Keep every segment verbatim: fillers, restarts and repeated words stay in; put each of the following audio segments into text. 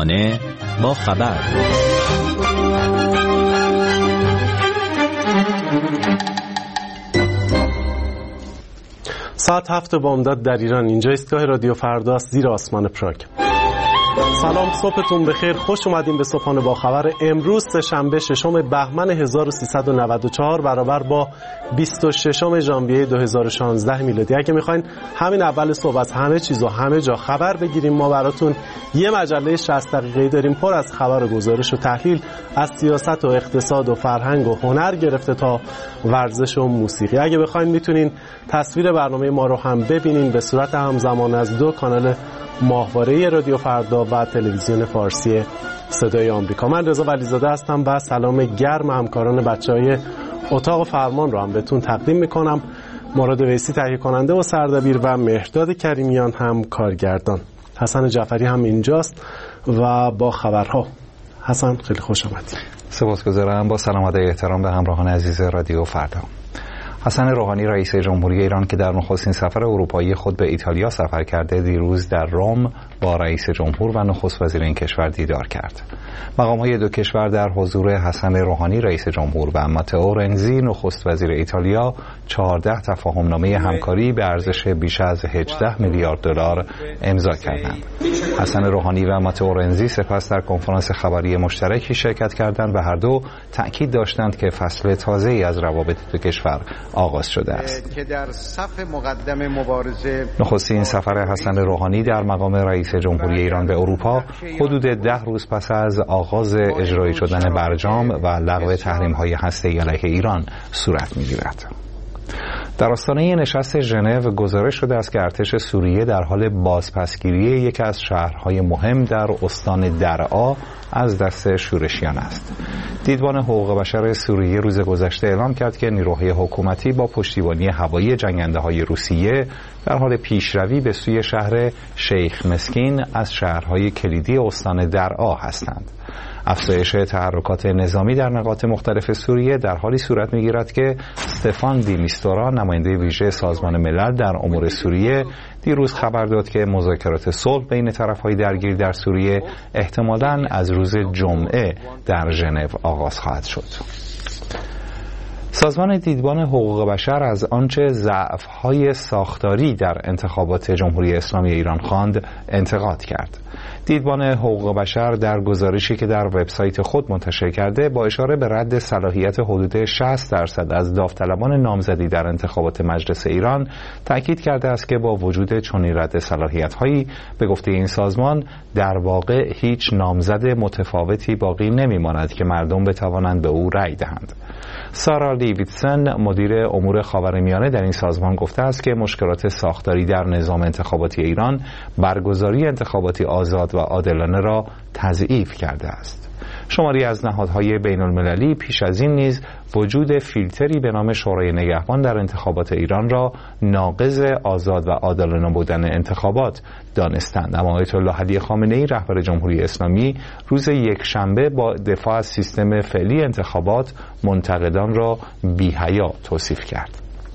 صبحانه با خبر. ساعت هفت بامداد در ایران. اینجا ایستگاه رادیو فردا است، زیر آسمان پراگ. سلام، صبحتون بخیر. خوش اومدین به صبحانه با خبر. امروز سه‌شنبه ششم بهمن هزار و سیصد و نود و چهار برابر با بیست و ششم ژانویه دو هزار و شانزده میلادی. اگه میخواین همین اول صبح از همه چیز و همه جا خبر بگیریم، ما براتون یه مجله شصت دقیقه‌ای داریم پر از خبر و گزارش و تحلیل از سیاست و اقتصاد و فرهنگ و هنر گرفته تا ورزش و موسیقی. اگه بخواین میتونین تصویر برنامه ما رو هم ببینین به صورت همزمان از دو کانال ماهواره رادیو فردا و تلویزیون فارسی صدای آمریکا. من رضا ولیزاده هستم و سلام گرم همکاران بچهای اتاق فرمان رو هم بهتون تقدیم میکنم. مراد ویسی تهیه کننده و سردبیر و مهرداد کریمیان هم کارگردان. حسن جعفری هم اینجاست و با خبرها. حسن خیلی خوش آمدید. سپاسگزارم. با سلام و احترام به همراهان عزیز رادیو فردا. حسن روحانی رئیس جمهوری ایران که در نخستین سفر اروپایی خود به ایتالیا سفر کرده، دیروز در روم با رئیس جمهور و نخست وزیر این کشور دیدار کرد. مقام‌های دو کشور در حضور حسن روحانی رئیس جمهور و ماتئو رنزی نخست وزیر ایتالیا چهارده تفاهمنامه همکاری به ارزش بیش از هجده میلیارد دلار امضا کردند. حسن روحانی و ماتئو رنزی سپس در کنفرانس خبری مشترکی شرکت کردند و هر دو تأکید داشتند که فصل تازه‌ای از روابط دو کشور آغاز شده است. که در صف مقدم مبارزه نخستین سفر حسن روحانی در مقام رئیس جمهوری ایران به اروپا حدود ده روز پس از آغاز اجرایی شدن برجام و لغو تحریم‌های هسته‌ای علیه ایران صورت می‌گیرد. در آستانه نشست ژنو گزارش شده است که ارتش سوریه در حال بازپسگیری یکی از شهرهای مهم در استان درعا از دست شورشیان است. دیدبان حقوق بشر سوریه روز گذشته اعلام کرد که نیروهای حکومتی با پشتیبانی هوایی جنگنده‌های روسیه در حال پیشروی به سوی شهر شیخ مسکین از شهرهای کلیدی استان درعا هستند. افزایش تحرکات نظامی در نقاط مختلف سوریه در حالی صورت می‌گیرد که استفان دی میستورا، نماینده ویژه سازمان ملل در امور سوریه، دیروز خبر داد که مذاکرات صلح بین طرف‌های درگیر در سوریه احتمالاً از روز جمعه در ژنو آغاز خواهد شد. سازمان دیدبان حقوق بشر از آنچه ضعف‌های ساختاری در انتخابات جمهوری اسلامی ایران خواند انتقاد کرد. دیدبان حقوق بشر در گزارشی که در وبسایت خود منتشر کرده با اشاره به رد صلاحیت حدود شصت درصد از داوطلبان نامزدی در انتخابات مجلس ایران تأکید کرده است که با وجود چنین رد صلاحیت‌هایی به گفته این سازمان در واقع هیچ نامزد متفاوتی باقی نمی‌ماند که مردم بتوانند به او رأی دهند. سارا لیویتسن مدیر امور خاورمیانه در این سازمان گفته است که مشکلات ساختاری در نظام انتخاباتی ایران برگزاری انتخاباتی آزاد و عادلانه را تضعیف کرده است. شماری از نهادهای بین المللی پیش از این نیز وجود فیلتری به نام شورای نگهبان در انتخابات ایران را ناقض آزاد و عادلانه بودن انتخابات دانستند. اما آیت الله علی خامنه‌ای رهبر جمهوری اسلامی روز یکشنبه با دفاع از سیستم فعلی انتخابات منتقدان را بی‌حیا توصیف کرد.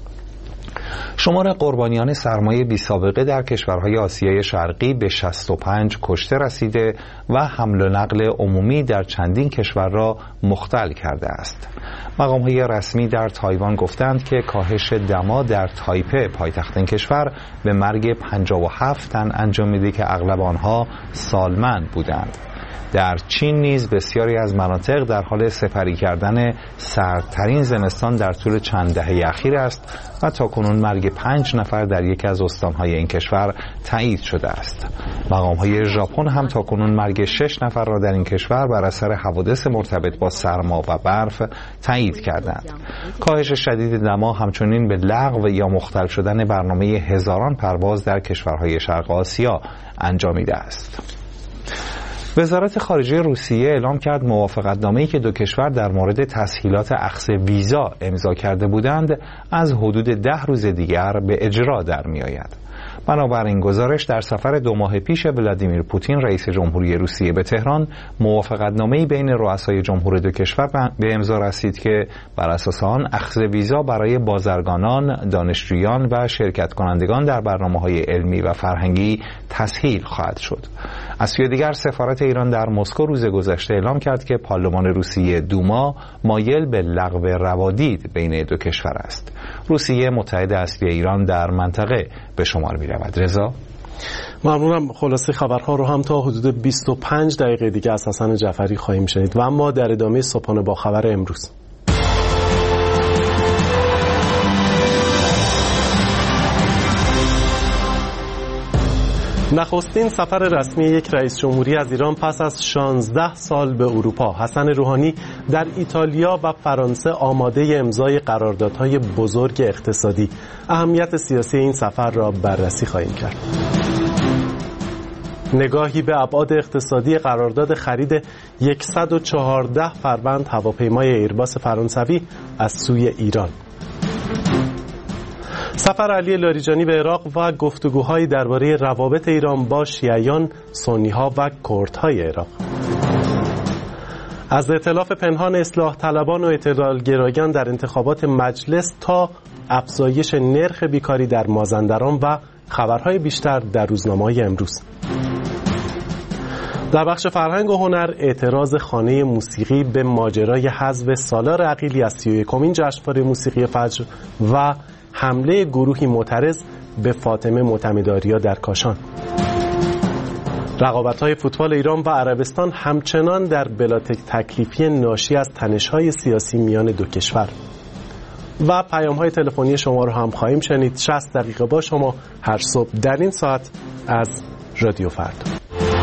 شمار قربانیان سرمایه بی سابقه در کشورهای آسیای شرقی به شصت و پنج کشته رسیده و حمل و نقل عمومی در چندین کشور را مختل کرده است. مقام‌های رسمی در تایوان گفتند که کاهش دما در تایپه پایتخت این کشور به مرگ پنجاه و هفت تن انجام می‌دهد که اغلب آنها سالمند بودند. در چین نیز بسیاری از مناطق در حال سپری کردن سردترین زمستان در طول چند دهه اخیر است و تاکنون مرگ پنج نفر در یکی از استانهای این کشور تایید شده است. مقام‌های ژاپن هم تاکنون مرگ شش نفر را در این کشور بر اثر حوادث مرتبط با سرما و برف تایید کردند. کاهش شدید دما همچنین به لغو یا مختل شدن برنامه هزاران پرواز در کشورهای شرق آسیا انجامیده است. وزارت خارجه روسیه اعلام کرد موافقتنامه‌ای که دو کشور در مورد تسهیلات اخذ ویزا امضا کرده بودند از حدود ده روز دیگر به اجرا در می‌آید. بنابراین گزارش در سفر دو ماه پیش ولادیمیر پوتین رئیس جمهوری روسیه به تهران موافقتنامه‌ای بین رؤسای جمهور دو کشور به امضا رسید که بر اساس آن اخذ ویزا برای بازرگانان، دانشجویان و شرکت کنندگان در برنامه‌های علمی و فرهنگی تسهیل خواهد شد. از سوی دیگر سفارت ایران در مسکو روز گذشته اعلام کرد که پارلمان روسیه دوما مایل به لغو روادید بین دو کشور است. روسیه متحد اصلی ایران در منطقه به شمار می رود. رضا؟ ممنونم. خلاصه خبرها رو هم تا حدود بیست و پنج دقیقه دیگه از حسن جعفری خواهیم شنید و اما در ادامه صبحانه با خبر امروز. نخستین سفر رسمی یک رئیس جمهوری از ایران پس از شانزده سال به اروپا. حسن روحانی در ایتالیا و فرانسه آماده امضای قراردادهای بزرگ اقتصادی. اهمیت سیاسی این سفر را بررسی خواهیم کرد. نگاهی به ابعاد اقتصادی قرارداد خرید صد و چهارده فروند هواپیمای ایرباس فرانسوی از سوی ایران. سفر علی لاریجانی به عراق و گفتگوهایی درباره روابط ایران با شیعیان، سنی‌ها و کردهای عراق. از ائتلاف پنهان اصلاح طلبان و اعتدالگرایان در انتخابات مجلس تا افزایش نرخ بیکاری در مازندران و خبرهای بیشتر در روزنامه‌های امروز. در بخش فرهنگ و هنر اعتراض خانه موسیقی به ماجرای حذف سالار عقیلی از سی و یکمین جشنواره موسیقی فجر و حمله گروهی معترض به فاطمه معتمدآریا در کاشان. رقابت‌های فوتبال ایران و عربستان همچنان در بلا تکلیفی ناشی از تنش‌های سیاسی میان دو کشور. و پیام‌های تلفنی شما رو هم خواهیم شنید. شصت دقیقه با شما هر صبح در این ساعت از رادیو فردا.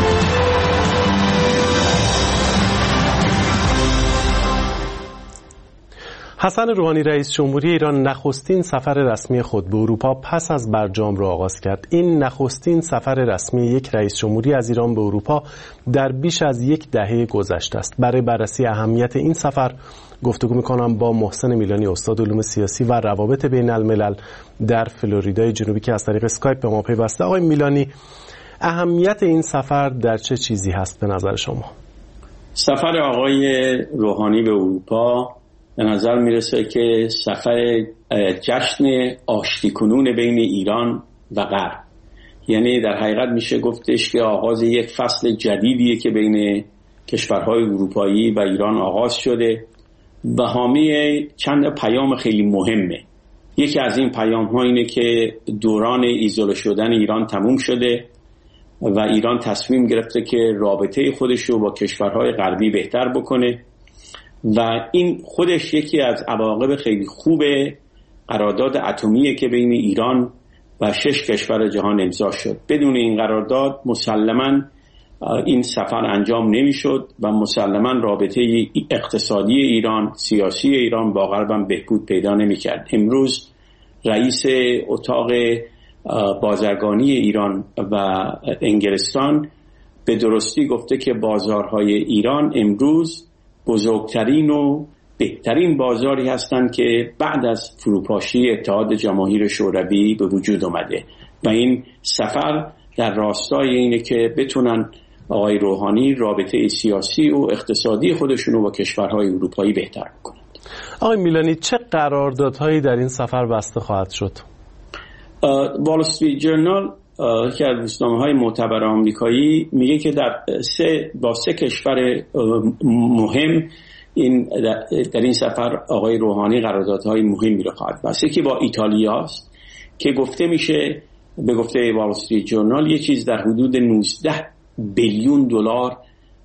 حسن روحانی رئیس جمهوری ایران نخستین سفر رسمی خود به اروپا پس از برجام را آغاز کرد. این نخستین سفر رسمی یک رئیس جمهوری از ایران به اروپا در بیش از یک دهه گذشته است. برای بررسی اهمیت این سفر گفتگو می‌کنم با محسن میلانی، استاد علوم سیاسی و روابط بین الملل در فلوریدای جنوبی که از طریق اسکایپ به ما پیوسته. آقای میلانی، اهمیت این سفر در چه چیزی هست به نظر شما؟ سفر آقای روحانی به اروپا به نظر میرسه که سفر جشن آشتی کنون بین ایران و غرب، یعنی در حقیقت میشه گفتش که آغاز یک فصل جدیدیه که بین کشورهای اروپایی و ایران آغاز شده و حامی چند پیام خیلی مهمه. یکی از این پیام ها اینه که دوران ایزوله شدن ایران تموم شده و ایران تصمیم گرفته که رابطه خودش رو با کشورهای غربی بهتر بکنه و این خودش یکی از عواقب خیلی خوب قرارداد اتمیه که بین ایران و شش کشور جهان امضا شد. بدون این قرارداد مسلماً این سفر انجام نمیشد و مسلماً رابطه اقتصادی ایران، سیاسی ایران با غرب هم بهبود پیدا نمی‌کرد. امروز رئیس اتاق بازرگانی ایران و انگلستان به درستی گفته که بازارهای ایران امروز بزرگترین و بهترین بازاری هستند که بعد از فروپاشی اتحاد جماهیر شوروی به وجود اومده و این سفر در راستای اینه که بتونن آقای روحانی رابطه سیاسی و اقتصادی خودشونو با کشورهای اروپایی بهتر کنند. آقای میلانی، چه قراردادهایی در این سفر بسته خواهد شد؟ وال استریت جورنال که از روزنامه‌های معتبر آمریکایی میگه که در سه با سه کشور مهم این در این سفر آقای روحانی قراردادهای مهمی رو خواهد بست. یکی با ایتالیا است که گفته میشه، به گفته وال استریت جورنال، یه چیز در حدود نوزده بیلیون دلار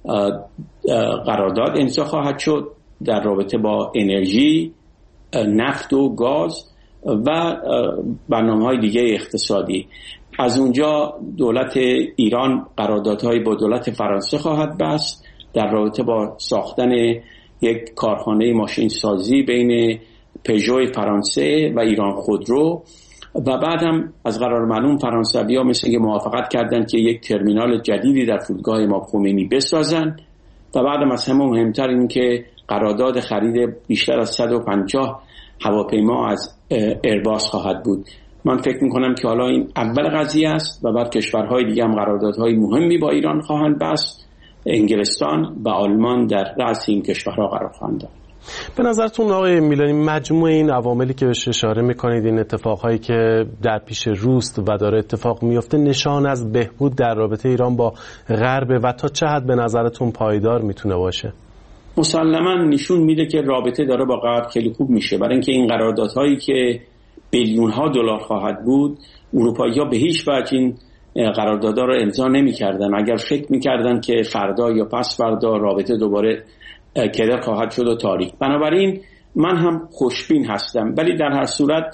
قرارداد امضا خواهد شد در رابطه با انرژی، نفت و گاز و برنامه‌های دیگه اقتصادی. از اونجا دولت ایران قراردادهای با دولت فرانسه خواهد بست در رابطه با ساختن یک کارخانه ماشین سازی بین پژو فرانسه و ایران خودرو و بعد هم از قرار معلوم فرانسوی‌ها مثل که موافقت کردند که یک ترمینال جدیدی در فرودگاه امام خمینی بسازن و بعد هم از همه مهمتر این که قرارداد خرید بیشتر از صد و پنجاه هواپیما از ایرباس خواهد بود. من فکر میکنم که حالا این اول قضیه است و بعد کشورهای دیگه هم قراردادهای مهمی با ایران خواهند بست. انگلستان و آلمان در رأس این کشورها قرار خواهند داشت. به نظرتون آقای میلانی مجموع این عواملی که بهش اشاره میکنید، این اتفاقهایی که در پیش روست و داره اتفاق میفته، نشان از بهبود در رابطه ایران با غرب و تا چه حد به نظرتون پایدار میتونه باشه؟ مسلماً نشون میده که رابطه داره با غرب کلیکوب میشه، برای اینکه این قراردادهایی که بیلیون ها دلار خواهد بود، اروپایی‌ها به هیچ وجه این قراردادها رو امضا نمی‌کردن. اگر فکر می‌کردن که فردا یا پس فردا رابطه دوباره کدر خواهد شد و تاریک. بنابراین من هم خوشبین هستم، ولی در هر صورت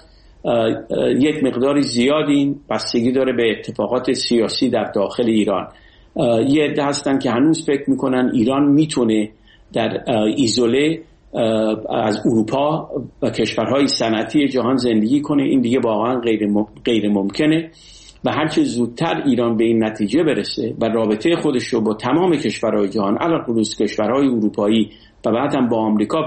یک مقداری زیاد این بستگی داره به اتفاقات سیاسی در داخل ایران. یه عده هستن که هنوز فکر میکنن ایران میتونه در ایزوله از اروپا و کشورهای صنعتی جهان زندگی کنه. این دیگه واقعا غیر غیر ممکنه و هرچه زودتر ایران به این نتیجه برسه و رابطه خودش رو با تمام کشورهای جهان، علاوه کشورهای اروپایی و بعد هم با آمریکا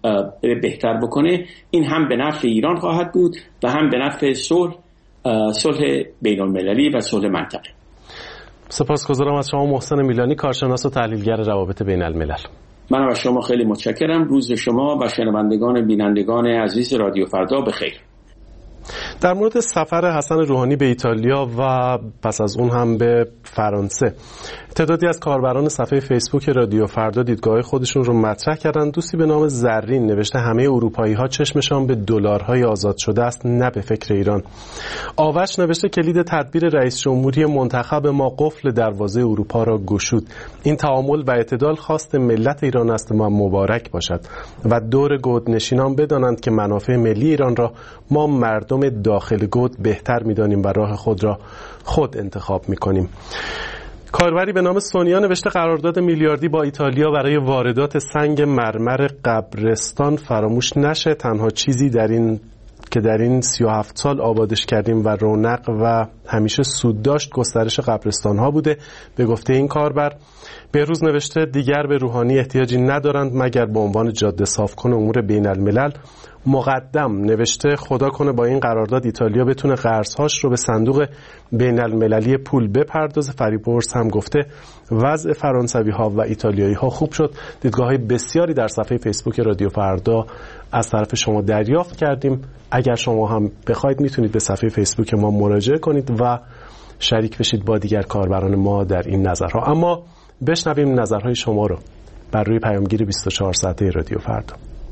بهتر بکنه، این هم به نفع ایران خواهد بود و هم به نفع صلح صلح بین المللی و صلح منطقه. سپاسگزارم از شما محسن میلانی، کارشناس و تحلیلگر روابط بین الملل. من از شما خیلی متشکرم. روز شما و شنوندگان بینندگان عزیز رادیو فردا بخیر. در مورد سفر حسن روحانی به ایتالیا و پس از اون هم به فرانسه، تعدادی از کاربران صفحه فیسبوک رادیو فردا دیدگاه خودشون رو مطرح کردن. دوستی به نام زرین نوشته همه اروپایی‌ها چشمشان به دلارهای آزاد شده است، نه به فکر ایران. آوش نوشته کلید تدبیر رئیس جمهوری منتخب ما قفل دروازه اروپا را گشود. این تعامل و اعتدال خواست ملت ایران است و مبارک باشد و دور گودنشینان بدانند که منافع ملی ایران را ما مردم داخل گود بهتر می‌دانیم و راه خود را خود انتخاب می‌کنیم. کاربری به نام سونیا نوشته قرارداد میلیاردی با ایتالیا برای واردات سنگ مرمر قبرستان فراموش نشه. تنها چیزی در این که در این سی و هفت سال آبادش کردیم و رونق و همیشه سود داشت گسترش قبرستان ها بوده. به گفته این کاربر بهروز نوشته دیگر به روحانی احتیاجی ندارند مگر به عنوان جاده صاف کن امور بین الملل. مقدم نوشته خدا کنه با این قرارداد ایتالیا بتونه قرضهاش رو به صندوق بین المللی پول بپردازه. فریبورس هم گفته وضع فرانسوی ها و ایتالیایی ها خوب شد. دیدگاه های بسیاری در صفحه فیسبوک رادیو فردا از طرف شما دریافت کردیم. اگر شما هم بخواید میتونید به صفحه فیسبوک ما مراجعه کنید و شریک بشید با دیگر کاربران ما در این نظرها. اما بشنویم نظرهای شما رو بر روی پیامگیر بیست و چهار ساعته رادیو فردا.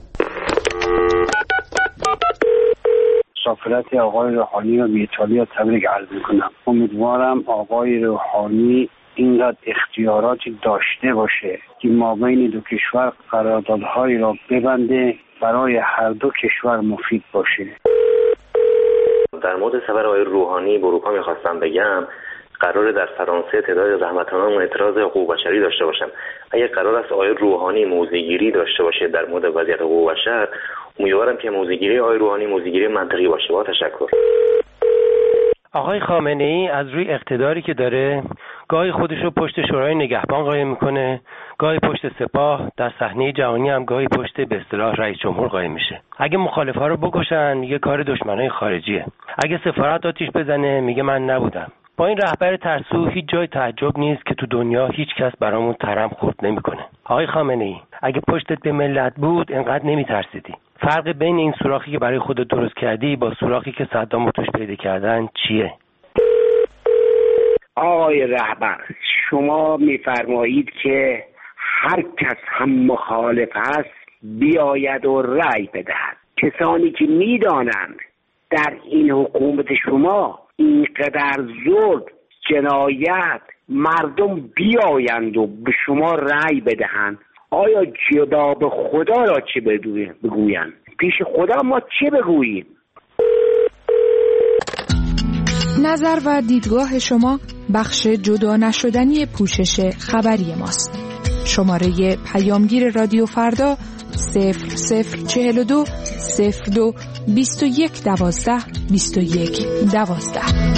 مسافرت آقای روحانی رو به ایتالیا تبریک عرض میکنم. امیدوارم آقای روحانی اینقدر اختیاراتی داشته باشه که مابین دو کشور قراردادهایی را ببنده برای هر دو کشور مفید باشه. در مورد سفر آقای روحانی به اروپا میخواستم بگم قرار در فرانسه تعداد زحمتانان اعتراض حقوق بشری داشته باشم. اگر قرار است آقای روحانی موضع‌گیری داشته باشه در مورد وضعیت حقوق بشر، امیدوارم که موضع‌گیری آقای روحانی موضع‌گیری منطقی باشه. با تشکر. آقای خامنه‌ای از روی اقتداری که داره گاهی خودش رو پشت شورای نگهبان قایم میکنه، گاهی پشت سپاه، در صحنه جهانی هم گاهی پشت به اصطلاح رئیس جمهور قایم میشه. اگه مخالفا رو بکشن میگه کار دشمنای خارجیه، اگه سفارت آتیش بزنه میگه من نبودم. با این رهبر ترسو هیچ جای تعجب نیست که تو دنیا هیچ کس برامون ترم خورد نمیکنه. آقای خامنه‌ای اگه پشتت به ملت بود انقدر نمیترسیدی. فرق بین این سوراخی که برای خودت درست کردی با سوراخی که صدام توش پیدا کردن چیه؟ آقای رهبر شما میفرمایید که هر کس هم مخالف است بیاید و رأی بدهد. کسانی که میدانند در این حکومت شما اینقدر ظلم، جنایت، مردم بیایند و به شما رأی بدهند، آیا جواب خدا را چه بگویند؟ پیش خدا ما چه بگوییم؟ نظر و دیدگاه شما بخش جدا نشدنی پوشش خبری ماست. شماره پیامگیر رادیو فردا صفر صفر چهل و دو صفر دو بیست و یک دوازده بیست و یک دوازده.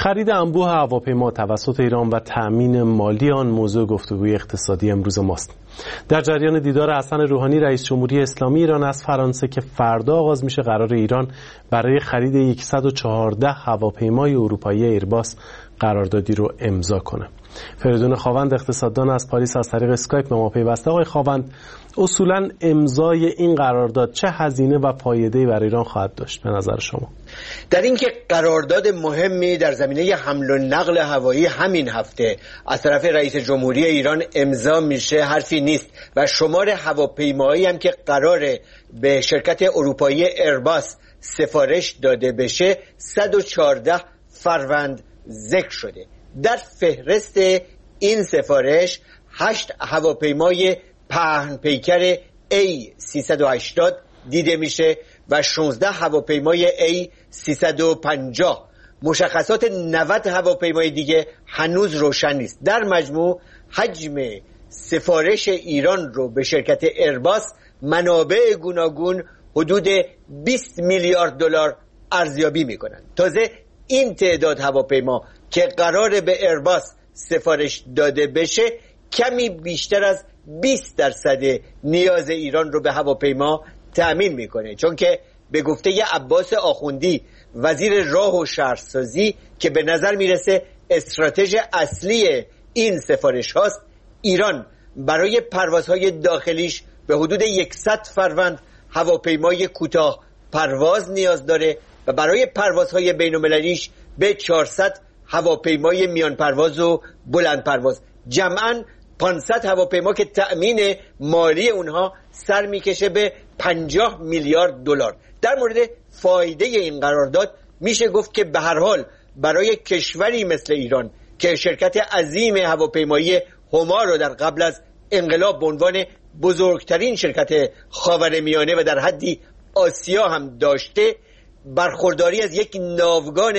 خرید انبوه هواپیما توسط ایران و تأمین مالی آن موضوع گفتگوی اقتصادی امروز ماست. در جریان دیدار حسن روحانی رئیس جمهوری اسلامی ایران از فرانسه که فردا آغاز میشه، قرار ایران برای خرید صد و چهارده هواپیمای اروپایی ایرباس قراردادی رو امضا کنه. فریدون خاوند اقتصاددان از پاریس از طریق اسکایپ به ما پیوسته. آقای خاوند، اصولاً امضای این قرارداد چه هزینه و فایده‌ای برای ایران خواهد داشت به نظر شما؟ در اینکه قرارداد مهمی در زمینه حمل و نقل هوایی همین هفته از طرف رئیس جمهوری ایران امضا میشه حرفی نیست و شمار هواپیماهایی هم که قراره به شرکت اروپایی ایرباس سفارش داده بشه صد و چهارده فروند ذکر شده. در فهرست این سفارش هشت هواپیمای پهن پیکر ای سیصد و هشتاد دیده میشه و شانزده هواپیمای ای سیصد و پنجاه. مشخصات نود هواپیمای دیگه هنوز روشن نیست. در مجموع حجم سفارش ایران رو به شرکت ایرباس منابع گوناگون حدود بیست میلیارد دلار ارزیابی میکنن. تازه این تعداد هواپیما که قراره به ایرباس سفارش داده بشه کمی بیشتر از بیست درصد نیاز ایران رو به هواپیما تأمین میکنه، چون که به گفته عباس آخوندی وزیر راه و شهرسازی که به نظر میرسه استراتژی اصلی این سفارش هاست، ایران برای پروازهای داخلیش به حدود صد فروند هواپیمای کوتاه پرواز نیاز داره و برای پروازهای بین‌المللیش به چهارصد هواپیمای میان پرواز و بلند پرواز. جمعاً پانصد هواپیما که تأمین مالی اونها سر میکشه به پنجاه میلیارد دلار. در مورد فایده این قرارداد میشه گفت که به هر حال برای کشوری مثل ایران که شرکت عظیم هواپیمایی هما رو در قبل از انقلاب به عنوان بزرگترین شرکت خاورمیانه و در حدی آسیا هم داشته، برخورداری از یک ناوگان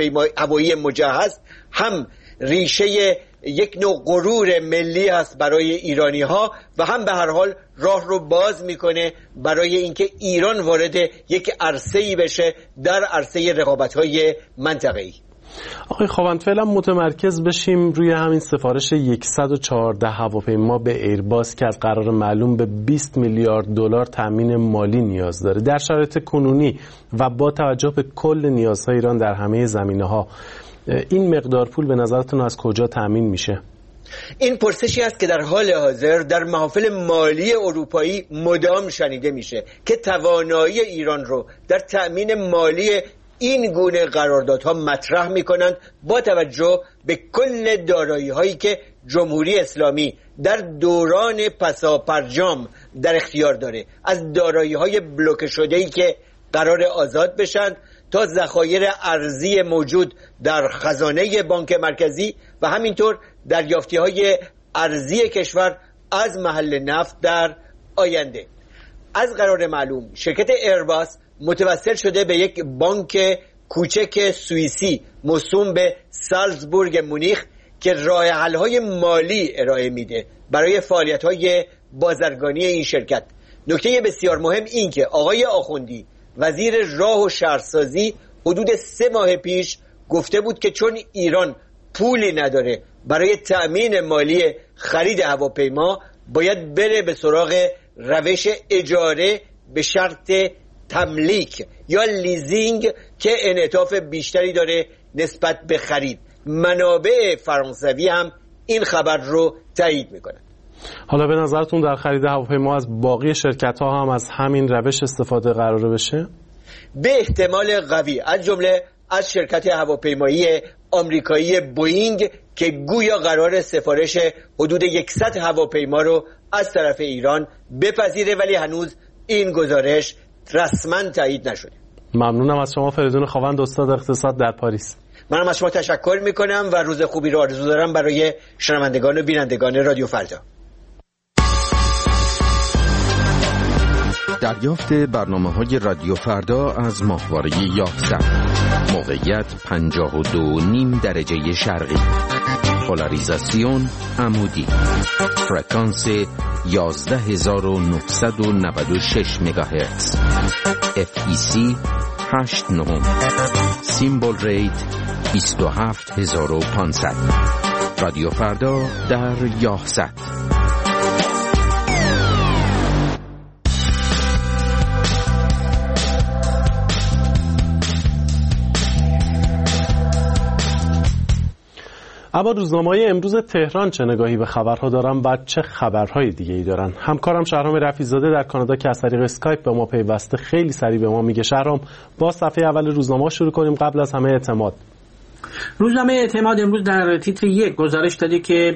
هوایی مجهز هم ریشه یک نوع غرور ملی هست برای ایرانی ها و هم به هر حال راه رو باز میکنه برای اینکه ایران وارد یک عرصه‌ای بشه در عرصه رقابت‌های منطقه‌ای. آقای خاوند، فعلا متمرکز بشیم روی همین سفارش صد و چهارده هواپیما به ایرباس که از قرار معلوم به بیست میلیارد دلار تامین مالی نیاز داره. در شرایط کنونی و با توجه به کل نیازهای ایران در همه زمینه‌ها، این مقدار پول به نظرتون از کجا تامین میشه؟ این پرسشی است که در حال حاضر در محافل مالی اروپایی مدام شنیده میشه که توانایی ایران رو در تأمین مالی این گونه قراردادها مطرح میکنند با توجه به کل دارایی هایی که جمهوری اسلامی در دوران پساپرجام در اختیار داره، از دارایی های بلوکه شده‌ای که قرار آزاد بشن تا ذخایر ارزی موجود در خزانه بانک مرکزی و همینطور دریافتی های ارزی کشور از محل نفت در آینده. از قرار معلوم شرکت ایرباس متوسل شده به یک بانک کوچک سوئیسی موسوم به سالزبورگ مونیخ که راه حل های مالی ارائه میده برای فعالیت های بازرگانی این شرکت. نکته بسیار مهم این که آقای آخوندی وزیر راه و شهرسازی حدود سه ماه پیش گفته بود که چون ایران پولی نداره برای تأمین مالی خرید هواپیما باید بره به سراغ روش اجاره به شرط تملیک یا لیزینگ که انعطاف بیشتری داره نسبت به خرید. منابع فرانسوی هم این خبر رو تایید میکنه. حالا به نظرتون در خرید هواپیما از باقی شرکت ها هم از همین روش استفاده قراره بشه؟ به احتمال قوی، از جمله از شرکت هواپیمایی آمریکایی بوئینگ که گویا قرار سفارش حدود صد هواپیما رو از طرف ایران بپذیره، ولی هنوز این گزارش رسما تایید نشده. ممنونم از شما فریدون خاوند، استاد اقتصاد در پاریس. منم از شما تشکر میکنم و روز خوبی رو آرزو دارم برای شنوندگان و بینندگان رادیو فردا. دریافت برنامه‌های رادیو فردا از ماهواره یازده. موقعیت پنجاه و دو نیم درجه شرقی. پولاریزاسیون عمودی. فرکانس یازده هزار و نهصد و نود و شش مگاهرتز. اف ای سی هشت نه. سیمبل ریت بیست و هفت هزار و پانصد. رادیو فردا در یاهصد. اما روزنامه‌های امروز تهران چه نگاهی به خبرها دارن و چه خبرهای دیگه‌ای دارن؟ همکارم شهرام رفیع‌زاده در کانادا که از طریق اسکایپ به ما پیوسته خیلی سریع به ما میگه. شهرام، با صفحه اول روزنامه شروع کنیم. قبل از همه اعتماد. روزنامه اعتماد امروز در تیتر یک گزارش داده که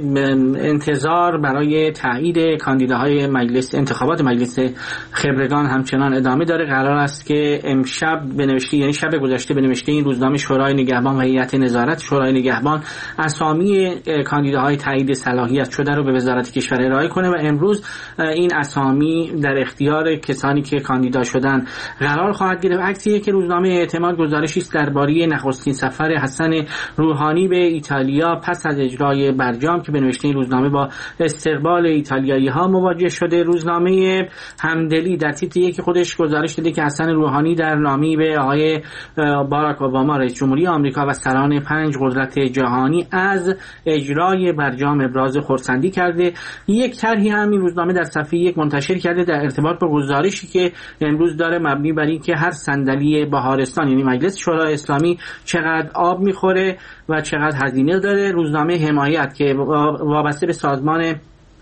انتظار برای تایید کاندیداهای مجلس انتخابات مجلس خبرگان همچنان ادامه داره. قرار است که امشب به نوشته یعنی شب گذشته به نوشته این روزنامه شورای نگهبان و هیئت نظارت شورای نگهبان اسامی کاندیداهای تایید صلاحیت شده رو به وزارت کشور ارائه کنه و امروز این اسامی در اختیار کسانی که کاندیدا شدن قرار خواهد گرفت. عکسی که روزنامه اعتماد گزارشی است درباره نخستین سفر حسن روحانی به ایتالیا پس از اجرای برجام که به نوشته این روزنامه با استقبال ایتالیایی ها مواجه شده. روزنامه همدلی در تیتر یک خودش گزارش داده که حسن روحانی در نامه‌ای به آقای باراک اوباما رئیس جمهوری آمریکا و سران پنج قدرت جهانی از اجرای برجام ابراز خرسندی کرده. یک طرحی هم این روزنامه در صفحه یک منتشر کرده در ارتباط با گزارشی که امروز داره مبنی بر این که هر صندلی بهارستان یعنی مجلس شورای اسلامی چقدر آب میخوره و چقدر هزینه داره. روزنامه حمایت که وابسته به سازمان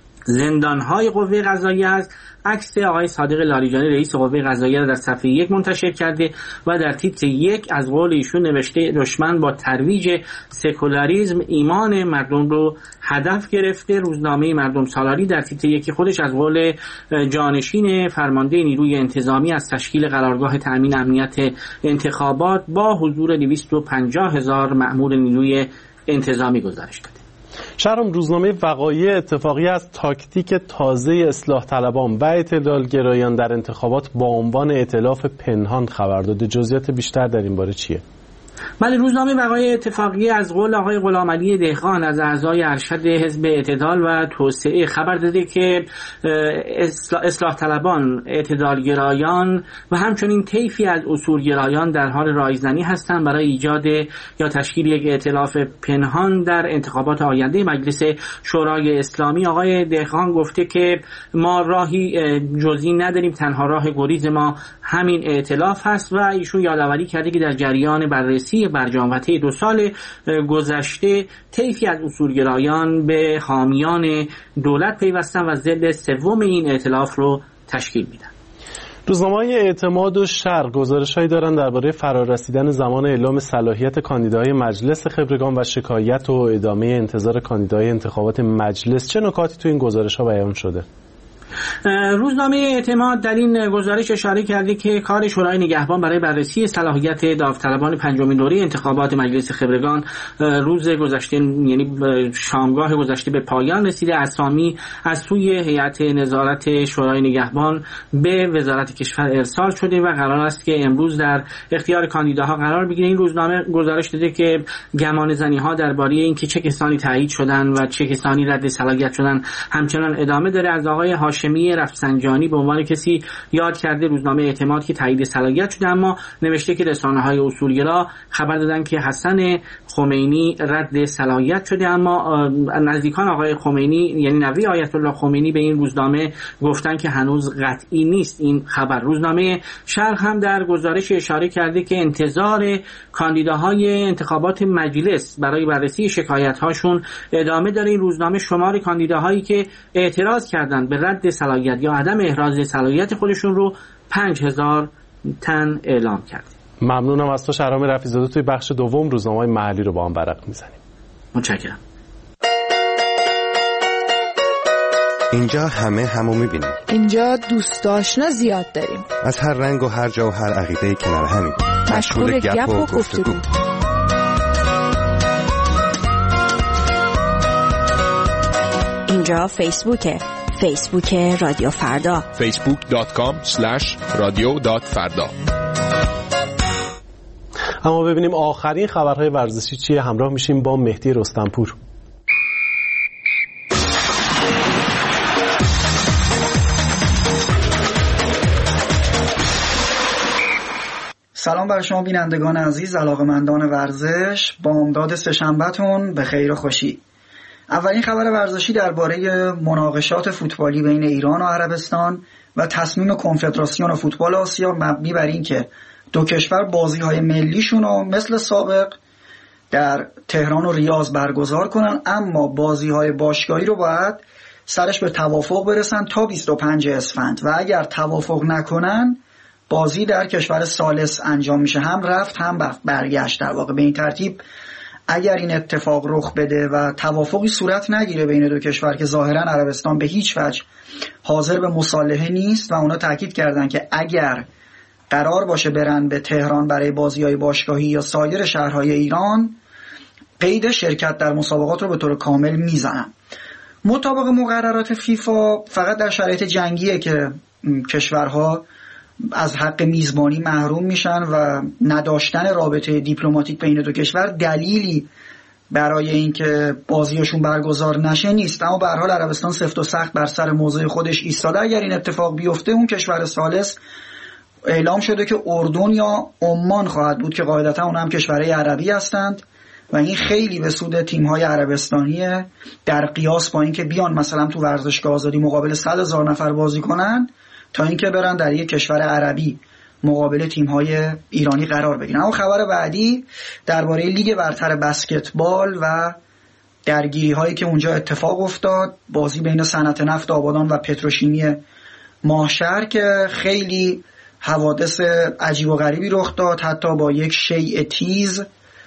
زندانهای قوه قضاییه است عکس آقای صادق لاریجانی رئیس قوه قضاییه را در صفحه یک منتشر کرده و در تیتر یک از قول ایشون نوشته دشمن با ترویج سکولاریسم ایمان مردم رو هدف گرفته. روزنامه مردم سالاری در تیتر یک خودش از قول جانشین فرمانده نیروی انتظامی از تشکیل قرارگاه تأمین امنیت انتخابات با حضور دویست و پنجاه هزار مأمور نیروی انتظامی گزارش داده. شهرام، روزنامه وقایع اتفاقی از تاکتیک تازه اصلاح طلبان و اعتدالگرایان در انتخابات با عنوان ائتلاف پنهان خبر داده. جزئیات بیشتر در این باره چیه؟ بله، روزنامه وقایع اتفاقی از قول آقای غلامعلی دهقان از اعضای ارشد حزب اعتدال و توسعه خبر داده که اصلاح طلبان، اعتدالگرایان و همچنین طیفی از اصولگرایان در حال رایزنی هستند برای ایجاد یا تشکیل یک ائتلاف پنهان در انتخابات آینده مجلس شورای اسلامی. آقای دهقان گفته که ما راهی جزئی نداریم، تنها راه گریز ما همین ائتلاف هست و ایشون یادآوری کرده که در جریان بررسی برجام و طی دو سال گذشته طیفی از اصولگرایان به حامیان دولت پیوستن و ضد سوم این ائتلاف رو تشکیل میدن. روزنامه‌های اعتماد و شرق گزارش‌هایی دارن درباره فرارسیدن زمان اعلام صلاحیت کاندیداهای مجلس خبرگان و شکایت و ادامه انتظار کاندیداهای انتخابات مجلس. چه نکاتی تو این گزارش‌ها بیان شده؟ روزنامه اعتماد در این گزارش اشاره کرده که کار شورای نگهبان برای بررسی صلاحیت داوطلبان پنجمین دوره انتخابات مجلس خبرگان روز گذشته یعنی شامگاه گذشته به پایان رسیده. اسامی از سوی هیئت نظارت شورای نگهبان به وزارت کشور ارسال شده و قرار است که امروز در اختیار کاندیداها قرار بگیره. این روزنامه گزارش داده که گمان زنی ها درباره اینکه چه کسانی تایید شدن و چه کسانی رد صلاحیت شدن همچنان ادامه داره. از آقای هاشمی رفسنجانی به عنوان کسی یاد کرده روزنامه اعتماد که تایید صلاحیت شده، اما نوشته که رسانه‌های اصولگرا خبر دادن که حسن خمینی رد صلاحیت شده، اما نزدیکان آقای خمینی یعنی نوی آیت الله خمینی به این روزنامه گفتن که هنوز قطعی نیست این خبر. روزنامه شرق هم در گزارش اشاره کرده که انتظار کاندیداهای انتخابات مجلس برای بررسی شکایت‌هاشون ادامه داره. این روزنامه شمار کاندیداهایی که اعتراض کردند به رد صلاحیت یا عدم احراز صلاحیت خودشون رو پنج هزار تن اعلام کرد. ممنونم از تو شهرام رفیع‌زاده. توی بخش دوم روزنامه‌های محلی رو با هم ورق میزنیم. متشکرم. اینجا همه همو میبینیم. اینجا دوست آشنا زیاد داریم. از هر رنگ و هر جا و هر عقیده کنار همیم. مشغول گپ و گفتگو. اینجا فیسبوکه. فیسبوک رادیو فردا. فیسبوک دات کام اسلش رادیو دات فردا. اما ببینیم آخرین خبرهای ورزشی چیه. همراه میشیم با مهدی رستمپور. سلام برای شما بینندگان عزیز، علاقه‌مندان ورزش. بامداد سه‌شنبه‌تون به خیر و خوشی. اولین خبر ورزشی درباره مناقشات فوتبالی بین ایران و عربستان و تصمیم کنفدراسیون فوتبال آسیا مبنی بر این که دو کشور بازی‌های ملیشون رو مثل سابق در تهران و ریاض برگزار کنن، اما بازی‌های باشگاهی رو باید سرش به توافق برسن تا بیست و پنجم اسفند و اگر توافق نکنن بازی در کشور ثالث انجام میشه، هم رفت هم برگشت. در واقع به این ترتیب اگر این اتفاق رخ بده و توافقی صورت نگیره بین دو کشور که ظاهرا عربستان به هیچ وجه حاضر به مصالحه نیست و اونا تاکید کردن که اگر قرار باشه برن به تهران برای بازی‌های باشگاهی یا سایر شهرهای ایران، قید شرکت در مسابقات رو به طور کامل میزنن. مطابق مقررات فیفا فقط در شرایط جنگیه که کشورها از حق میزبانی محروم میشن و نداشتن رابطه دیپلماتیک بین دو کشور دلیلی برای اینکه بازیشون برگزار نشه نیست. اما به هر حال عربستان سفت و سخت بر سر موضع خودش ایستاده. اگر این اتفاق بیفته اون کشور ثالث اعلام شده که اردن یا عمان خواهد بود که قاعدتا اون هم کشورهای عربی هستند و این خیلی به سود تیم‌های عربستانیه در قیاس با اینکه بیان مثلا تو ورزشگاه آزادی مقابل صد هزار نفر بازی کنن تا اینکه برن در یک کشور عربی مقابل تیم‌های ایرانی قرار بگیرن. اما خبر بعدی درباره لیگ برتر بسکتبال و درگیری‌هایی که اونجا اتفاق افتاد، بازی بین صنعت نفت آبادان و پتروشیمی ماهشهر که خیلی حوادث عجیب و غریبی رخ داد، حتی با یک شیء تیز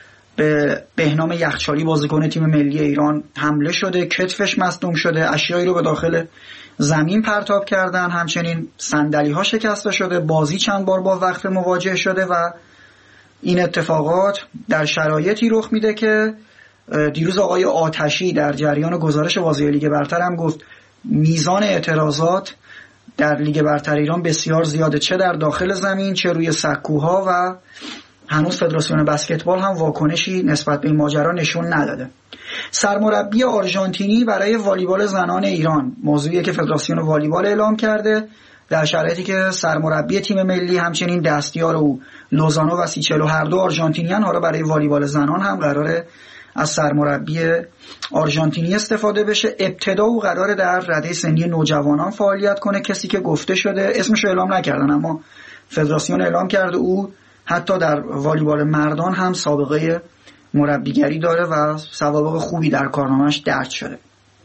به بهنام یخچالی بازیکن تیم ملی ایران حمله شده، کتفش مصدوم شده، اشیایی رو به داخل زمین پرتاب کردن، همچنین صندلی ها شکسته شده، بازی چند بار با وقت مواجه شده و این اتفاقات در شرایطی رخ میده که دیروز آقای آتشی در جریان گزارش بازی لیگ برتر هم گفت میزان اعتراضات در لیگ برتر ایران بسیار زیاده، چه در داخل زمین چه روی سکوها، و هنوز فدراسیون بسکتبال هم واکنشی نسبت به این ماجرا نشون نداده. سرمربی آرژانتینی برای والیبال زنان ایران، موضوعی که فدراسیون والیبال اعلام کرده در شرایطی که سرمربی تیم ملی همچنین دستیار او لوزانو و سیچلو هر دو آرژانتینیان، حالا برای والیبال زنان هم قراره از سرمربی آرژانتینی استفاده بشه. ابتدا او قراره در رده سنی نوجوانان فعالیت کنه، کسی که گفته شده اسمش اعلام نکردن اما فدراسیون اعلام کرده او حتی در والیبال مردان هم سابقه مربیگری داره و سوابق خوبی در کارنامه‌اش درج شده.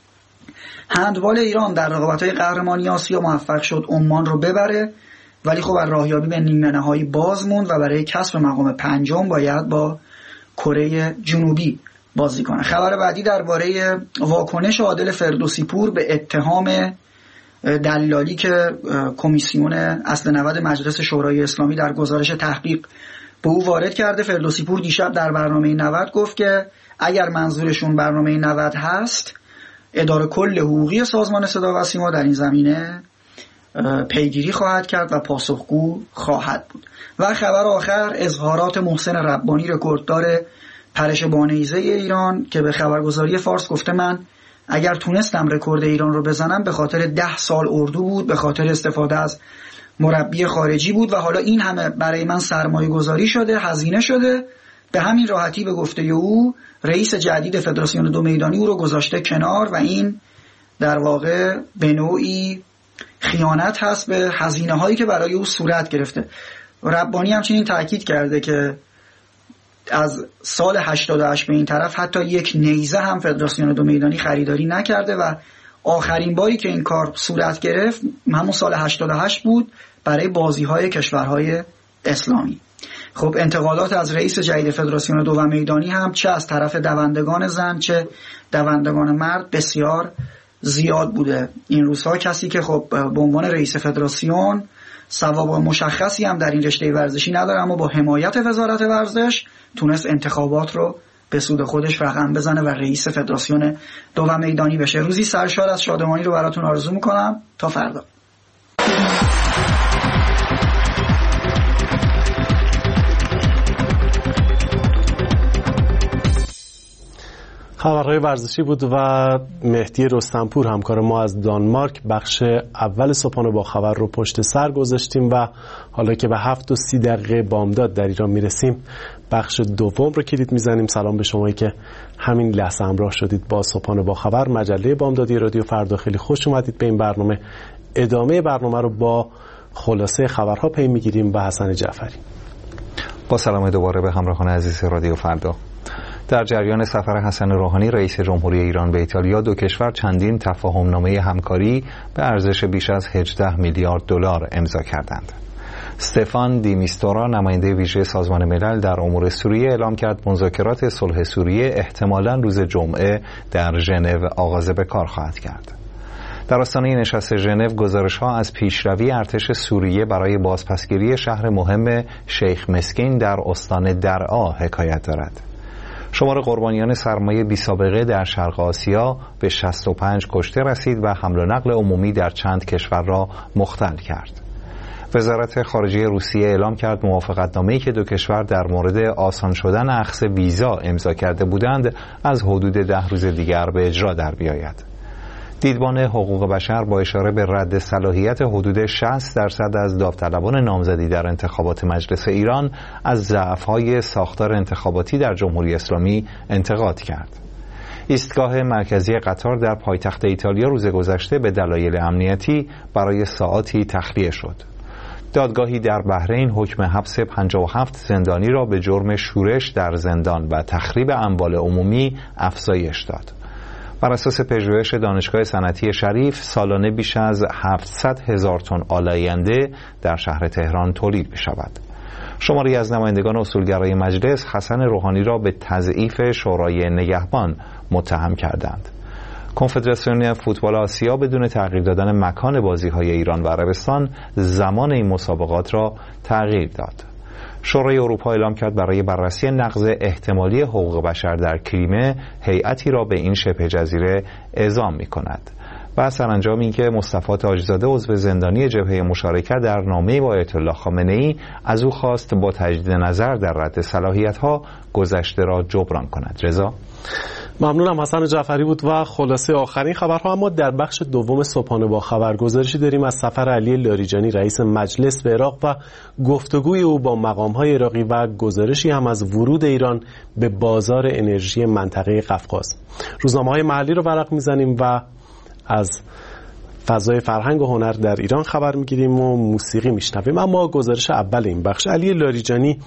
هندبال ایران در رقابت‌های قهرمانی آسیا موفق شد عمان رو ببره، ولی خب از راهیابی به نیمه نهایی باز موند و برای کسب مقام پنجم باید با کره جنوبی بازی کنه. خبر بعدی درباره واکنش عادل فردوسی پور به اتهام دلالی که کمیسیون اصل نود مجلس شورای اسلامی در گزارش تحقیق به او وارد کرده. فردوسی پور دیشب در برنامه نود گفت که اگر منظورشون برنامه نود هست، اداره کل حقوقی سازمان صدا و سیما در این زمینه پیگیری خواهد کرد و پاسخگو خواهد بود. و خبر آخر اظهارات محسن ربانی، رکورددار پرش بانیزه ایران، که به خبرگزاری فارس گفته من اگر تونستم رکورد ایران رو بزنم به خاطر ده سال اردو بود، به خاطر استفاده از مربی خارجی بود و حالا این همه برای من سرمایه گذاری شده، هزینه شده. به همین راحتی به گفته او رئیس جدید فدراسیون دو میدانی او رو گذاشته کنار و این در واقع به نوعی خیانت هست به هزینه هایی که برای او صورت گرفته. ربانی همچنین تاکید کرده که از سال هشتاد و هشت به این طرف حتی یک نیزه هم فدراسیون دو میدانی خریداری نکرده و آخرین باری که این کار صورت گرفت همون سال هشتاد و هشت بود برای بازی‌های کشورهای اسلامی. خب انتقادات از رئیس جدید فدراسیون دو میدانی هم چه از طرف دوندگان زن چه دوندگان مرد بسیار زیاد بوده این روزها. کسی که خب به عنوان رئیس فدراسیون سوابق مشخصی هم در این رشته ورزشی نداره، اما با حمایت وزارت ورزش تونست انتخابات رو به سود خودش رقم بزنه و رئیس فدراسیون دو میدانی بشه. روزی سرشار از شادمانی رو براتون آرزو میکنم. تا فردا. خبرهای ورزشی بود و مهدی رستمپور همکار ما از دانمارک بخش اول صبحانه با خبر رو پشت سر گذاشتیم و حالا که به هفت و سی دقیقه بامداد در ایران میرسیم بخش دوم رو کلید میزنیم. سلام به شمایی که همین لحظه همراه شدید با صبحانه با خبر، مجله بامدادی رادیو فردا. خیلی خوش اومدید به این برنامه. ادامه برنامه رو با خلاصه خبرها پی میگیریم و حسن جعفری. با سلام دوباره به همراهان عزیز رادیو فردا. در جریان سفر حسن روحانی رئیس جمهوری ایران به ایتالیا، دو کشور چندین تفاهمنامه همکاری به ارزش بیش از هجده میلیارد دلار امضا کردند. استفان دی میستورا، نماینده ویژه سازمان ملل در امور سوریه، اعلام کرد مذاکرات صلح سوریه احتمالاً روز جمعه در ژنو آغاز به کار خواهد کرد. در آستانه نشست ژنو، گزارش‌ها از پیشروی ارتش سوریه برای بازپسگیری شهر مهم شیخ مسکین در استان درعا حکایت دارد. شمار قربانیان سرمایه بی‌سابقه در شرق آسیا به شصت و پنج کشته رسید و حمل و نقل عمومی در چند کشور را مختل کرد. وزارت خارجه روسیه اعلام کرد موافقتنامه‌ای که دو کشور در مورد آسان شدن اخذ ویزا امضا کرده بودند از حدود ده روز دیگر به اجرا در بیاید. دیدبان حقوق بشر با اشاره به رد صلاحیت حدود شصت درصد از داوطلبان نامزدی در انتخابات مجلس ایران از ضعف‌های ساختار انتخاباتی در جمهوری اسلامی انتقاد کرد. ایستگاه مرکزی قطار در پایتخت ایتالیا روز گذشته به دلایل امنیتی برای ساعاتی تخلیه شد. دادگاهی در بحرین حکم حبس پنجاه و هفت زندانی را به جرم شورش در زندان و تخریب اموال عمومی افزایش داد. بر اساس پژوهش دانشگاه صنعتی شریف، سالانه بیش از هفتصد هزار تن آلاینده در شهر تهران تولید می‌شود. شماری از نمایندگان اصولگرای مجلس حسن روحانی را به تضعیف شورای نگهبان متهم کردند. کنفدراسیون فوتبال آسیا بدون تغییر دادن مکان بازی‌های ایران و عربستان زمان این مسابقات را تغییر داد. شورای اروپا اعلام کرد برای بررسی نقض احتمالی حقوق بشر در کریمه هیئتی را به این شبه جزیره اعزام می‌کند. و سرانجام اینکه مصطفی تاجزاده، عضو زندانی جبهه مشارکت، در نامه‌ای با آیت الله خامنه‌ای از او خواست با تجدید نظر در رد صلاحیت‌ها گذشته را جبران کند. رضا، ممنونم. حسن جعفری بود و خلاصه آخرین خبرها. اما در بخش دوم صبحانه با خبر گزارشی داریم از سفر علی لاریجانی رئیس مجلس به عراق و گفتگوی او با مقام‌های عراقی و گزارشی هم از ورود ایران به بازار انرژی منطقه قفقاز. روزنامه‌های محلی رو ورق می‌زنیم و از فضای فرهنگ و هنر در ایران خبر می‌گیریم و موسیقی می‌شنویم. اما گزارش اول این بخش، علی لاریجانی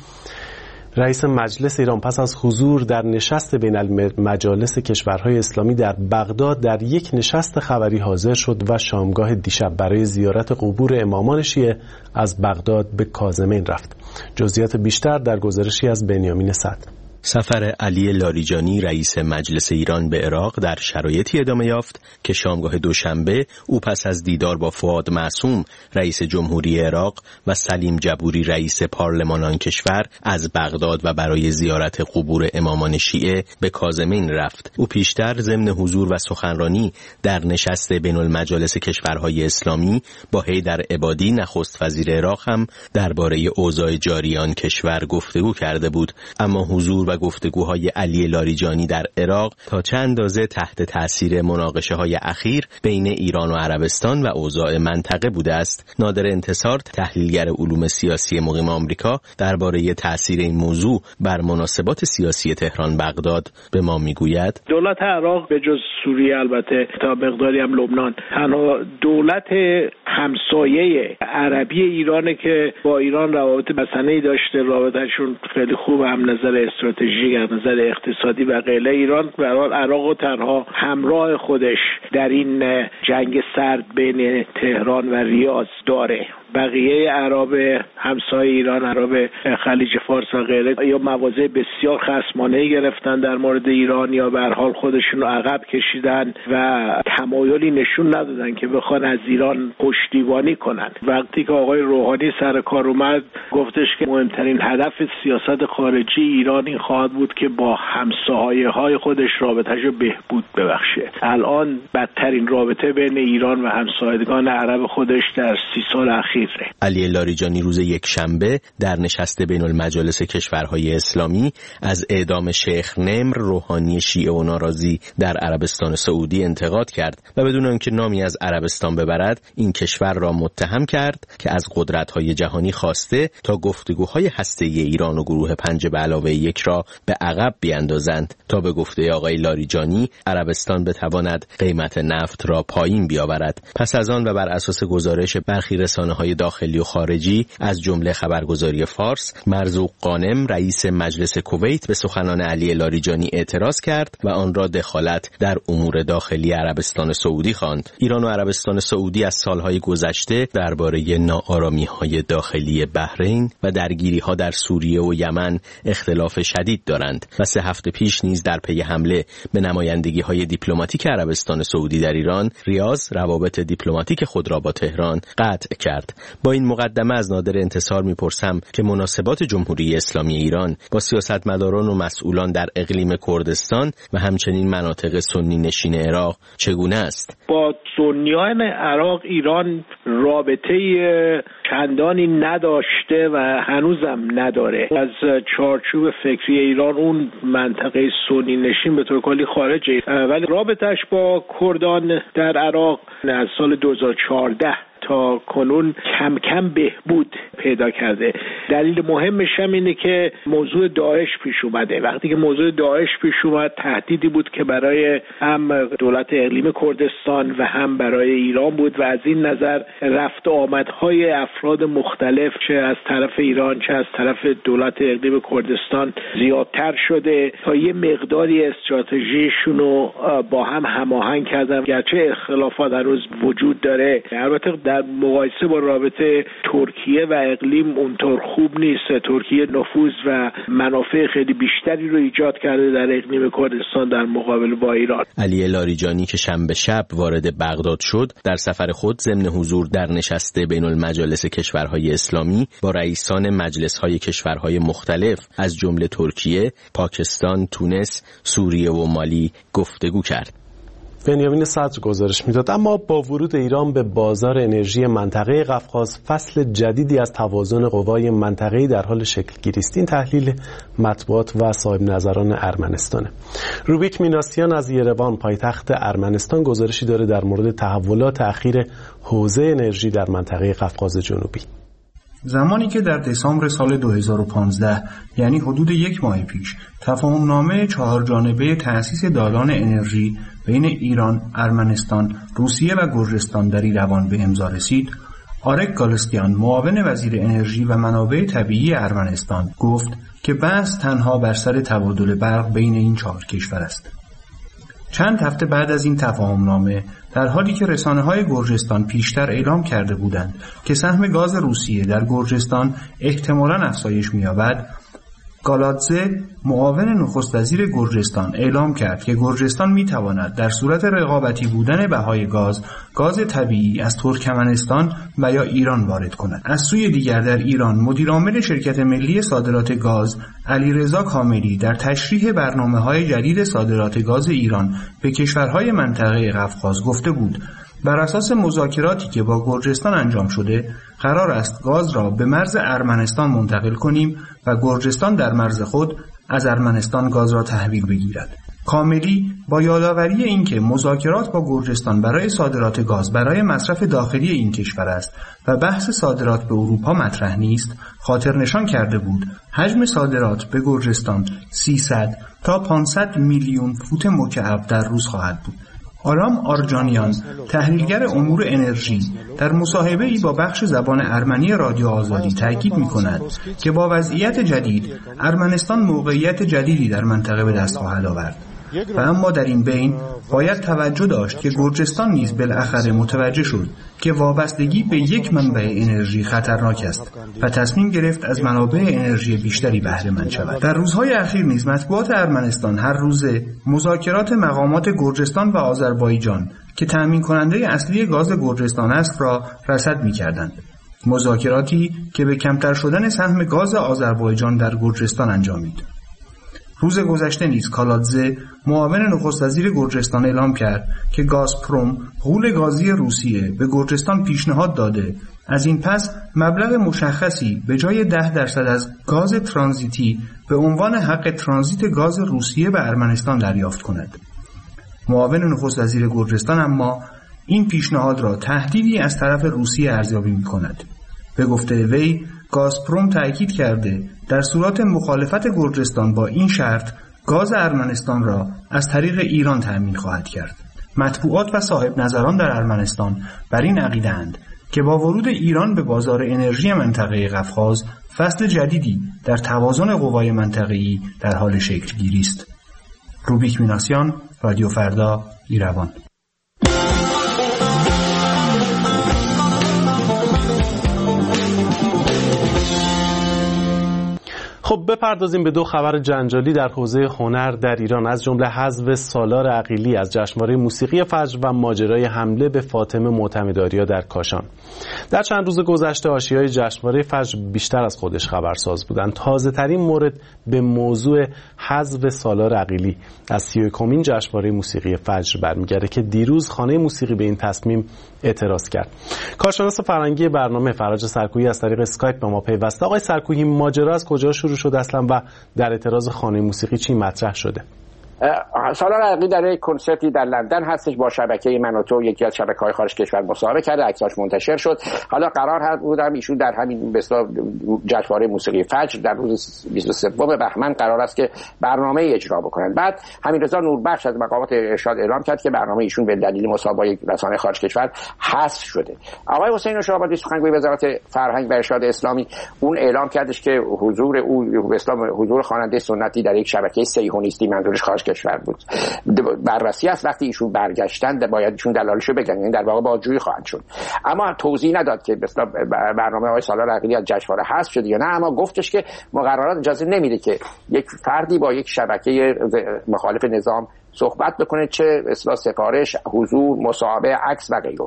رئیس مجلس ایران پس از حضور در نشست بین المجالس کشورهای اسلامی در بغداد در یک نشست خبری حاضر شد و شامگاه دیشب برای زیارت قبور امامان شیعه از بغداد به کاظمین رفت. جزئیات بیشتر در گزارشی از بنیامین صدر. سفر علی لاریجانی رئیس مجلس ایران به عراق در شرایطی ادامه یافت که شامگاه دوشنبه او پس از دیدار با فؤاد معصوم رئیس جمهوری عراق و سلیم جبوری رئیس پارلمان آن کشور از بغداد و برای زیارت قبور امامان شیعه به کاظمین رفت. او پیشتر ضمن حضور و سخنرانی در نشست بین المجالس کشورهای اسلامی با حیدر عبادی نخست وزیر عراق هم درباره اوضاع جاری آن کشور گفتگو کرده بود. اما حضور و گفتگوهای علی لاریجانی در عراق تا چند اندازه تحت تاثیر مناقشه‌های اخیر بین ایران و عربستان و اوضاع منطقه بوده است. نادر انتصار، تحلیلگر علوم سیاسی مقیم آمریکا، درباره تاثیر این موضوع بر مناسبات سیاسی تهران بغداد به ما میگوید: دولت عراق به جز سوریه، البته تا مقداری هم لبنان، تنها دولت همسایه عربی ایرانه که با ایران روابط مثنه‌ای داشته. رابطه‌شون خیلی خوب، هم نظر استراتژیک، هم نظر اقتصادی و غیره. ایران به هر حال عراق و تنها همراه خودش در این جنگ سرد بین تهران و ریاض داره. بقیه عرب همسایه ایران، عرب خلیج فارس و غیره، یا مواضع بسیار خصمانه‌ای گرفتن در مورد ایران یا به هر حال خودشون رو عقب کشیدن و تمایلی نشون ندادن که بخوان از ایران پشتیبانی کنن. وقتی که آقای روحانی سر کار اومد گفتش که مهمترین هدف سیاست خارجی ایران این خواهد بود که با همسایه‌های خودش رابطه‌شو بهبود ببخشه. الان بدترین رابطه بین ایران و همسایگان عرب خودش در سی سال اخیر چیزه. علی لاریجانی روز یک شنبه در نشست بین المجالس کشورهای اسلامی از اعدام شیخ نمر روحانی شیعه و ناراضی در عربستان سعودی انتقاد کرد و بدون آنکه نامی از عربستان ببرد این کشور را متهم کرد که از قدرت‌های جهانی خواسته تا گفتگوهای هسته‌ای ایران و گروه پنج به علاوه یک را به عقب بیاندازند تا به گفته آقای لاریجانی عربستان بتواند قیمت نفت را پایین بیاورد. پس از آن و بر اساس گزارش برخی رسانه‌های داخلی و خارجی از جمله خبرگزاری فارس، مرزوق غانم رئیس مجلس کویت به سخنان علی لاریجانی اعتراض کرد و آن را دخالت در امور داخلی عربستان سعودی خواند. ایران و عربستان سعودی از سالهای گذشته درباره ناآرامی‌های داخلی بحرین و درگیری‌ها در سوریه و یمن اختلاف شدید دارند و سه هفته پیش نیز در پی حمله به نمایندگی‌های دیپلماتیک عربستان سعودی در ایران، ریاض روابط دیپلماتیک خود را با تهران قطع کرد. با این مقدمه از نادر انتصار می‌پرسم که مناسبات جمهوری اسلامی ایران با سیاستمداران و مسئولان در اقلیم کردستان و همچنین مناطق سنی نشین عراق چگونه است؟ با سنیان عراق ایران رابطه چندانی نداشته و هنوزم نداره. از چارچوب فکری ایران اون منطقه سنی نشین به طور کلی خارجه، ولی رابطش با کردان در عراق از سال دو هزار و چهارده تا کنون کم کم بهبود پیدا کرده. دلیل مهمش هم اینه که موضوع داعش پیش اومده. وقتی که موضوع داعش پیش اومد تهدیدی بود که برای هم دولت اقلیم کردستان و هم برای ایران بود و از این نظر رفت آمدهای افراد مختلف چه از طرف ایران چه از طرف دولت اقلیم کردستان زیادتر شده تا یه مقداری استراتژیشون رو با هم هماهنگ کردن، گرچه اختلافات هنوز وجود داره. البته در مقایسه با رابطه ترکیه و اقلیم اونطور خوب نیست. ترکیه نفوذ و منافع خیلی بیشتری رو ایجاد کرده در اقلیم کردستان در مقابل با ایران. علی لاریجانی که شنبه شب وارد بغداد شد در سفر خود ضمن حضور در نشست بین المجالس کشورهای اسلامی با رئیسان مجلس‌های کشورهای مختلف از جمله ترکیه، پاکستان، تونس، سوریه و مالی گفتگو کرد. بنیامین صدر گزارش میداد. اما با ورود ایران به بازار انرژی منطقه قفقاز فصل جدیدی از توازن قوای منطقه‌ای در حال شکل‌گیری است. این تحلیل مطبوعات و صاحب نظران ارمنستانه. روبیک میناسیان از یروان پایتخت ارمنستان گزارشی داره در مورد تحولات اخیر حوزه انرژی در منطقه قفقاز جنوبی. زمانی که در دسامبر سال دو هزار و پانزده یعنی حدود یک ماه پیش تفاهمنامه چهار جانبه تأسیس دالان انرژی بین ایران، ارمنستان، روسیه و گرجستان در ایروان به امضا رسید، آرک گالستیان معاون وزیر انرژی و منابع طبیعی ارمنستان گفت که بحث تنها بر سر تبادل برق بین این چهار کشور است. چند هفته بعد از این تفاهمنامه، در حالی که رسانه‌های گرجستان پیشتر اعلام کرده بودند که سهم گاز روسیه در گرجستان احتمالاً افزایش می‌یابد، گالادزه معاون نخست وزیر گرجستان اعلام کرد که گرجستان می‌تواند در صورت رقابتی بودن بهای گاز، گاز طبیعی از ترکمنستان و یا ایران وارد کند. از سوی دیگر در ایران مدیرعامل شرکت ملی صادرات گاز علیرضا کاملی در تشریح برنامه‌های جدید صادرات گاز ایران به کشورهای منطقه قفقاز گفته بود بر اساس مذاکراتی که با گرجستان انجام شده قرار است گاز را به مرز ارمنستان منتقل کنیم و گرجستان در مرز خود از ارمنستان گاز را تحویل بگیرد. کاملی با یادآوری اینکه مذاکرات با گرجستان برای صادرات گاز برای مصرف داخلی این کشور است و بحث صادرات به اروپا مطرح نیست، خاطر نشان کرده بود حجم صادرات به گرجستان سیصد تا پانصد میلیون فوت مکعب در روز خواهد بود. آرام آرجانیان، تحلیلگر امور انرژی، در مصاحبه‌ای با بخش زبان ارمنی رادیو آزادی تاکید می‌کند که با وضعیت جدید ارمنستان موقعیت جدیدی در منطقه به دست خواهد آورد. و اما در این بین باید توجه داشت که گرجستان نیز بالاخره متوجه شد که وابستگی به یک منبع انرژی خطرناک است و تصمیم گرفت از منابع انرژی بیشتری بهره مند شود. در روزهای اخیر نیز مطبوعات ارمنستان هر روزه مذاکرات مقامات گرجستان و آذربایجان که تأمین کننده اصلی گاز گرجستان است را رصد می‌کردند. مذاکراتی که به کمتر شدن سهم گاز آذربایجان در گرجستان انجامید. روز گذشته نیز کالاتزه معاون نخست وزیر گرجستان اعلام کرد که گازپروم غول گازی روسیه به گرجستان پیشنهاد داده از این پس مبلغ مشخصی به جای ده درصد از گاز ترانزیتی به عنوان حق ترانزیت گاز روسیه به ارمنستان دریافت کند. معاون نخست وزیر گرجستان اما این پیشنهاد را تهدیدی از طرف روسیه ارزیابی می‌کند. به گفته وی، گازپروم تأکید کرده در صورت مخالفت گرجستان با این شرط گاز ارمنستان را از طریق ایران تأمین خواهد کرد. مطبوعات و صاحب نظران در ارمنستان بر این عقیده‌اند که با ورود ایران به بازار انرژی منطقه قفقاز فصل جدیدی در توازن قوای منطقه‌ای در حال شکل گیری است. روبیک میناسیان، رادیو فردا، ایروان. خب بپردازیم به دو خبر جنجالی در حوزه هنر در ایران، از جمله حذف سالار عقیلی از جشنواره موسیقی فجر و ماجرای حمله به فاطمه معتمدآریا در کاشان. در چند روز گذشته حاشیه‌های جشنواره فجر بیشتر از خودش خبرساز بودند. تازه ترین مورد به موضوع حذف سالار عقیلی از سی و یکمین جشنواره موسیقی فجر برمیگرده که دیروز خانه موسیقی به این تصمیم اعتراض کرد. کارشناس فرهنگی برنامه فرج سرکویی از طریق اسکایپ به ما پیوسته. آقای سرکویی، ماجرا از کجا شروع شد اصلا و در اعتراض خانه موسیقی چی مطرح شده؟ سالار عقیلی در یک کنسرتی در لندن هستش با شبکه من و تو، یکی از شبکه‌های خارج کشور مصاحبه کرده، عکساش منتشر شد. حالا قرار بودم ایشون در همین به اصطلاح جشنواره موسیقی فجر در روز بیست و سوم بهمن قرار است که برنامه اجرا بکنن. بعد حمیدرضا نوربخش از مقامات ارشاد اعلام کرد که برنامه ایشون به دلیل مصاحبه با یک رسانه خارج کشور حذف شده. آقای حسین نوشابادی سخنگوی وزارت فرهنگ و ارشاد اسلامی اون اعلام کردش که حضور او به اصطلاح حضور خواننده سنتی در یک شبکه صهیونیستی منظورش خارج کشور بود بررسی است. وقتی ایشون برگشتن باید ایشون دلایلشو بگن، یعنی در واقع بازجویی خواهند شد. اما توضیح نداد که مثلا برنامه های سالار عقیلی از جشنواره حذف شده یا نه، اما گفتش که مقررات اجازه نمیده که یک فردی با یک شبکه مخالف نظام صحبت بکنه، چه اصلاح سفارش، حضور، مصاحبه، عکس و غیره.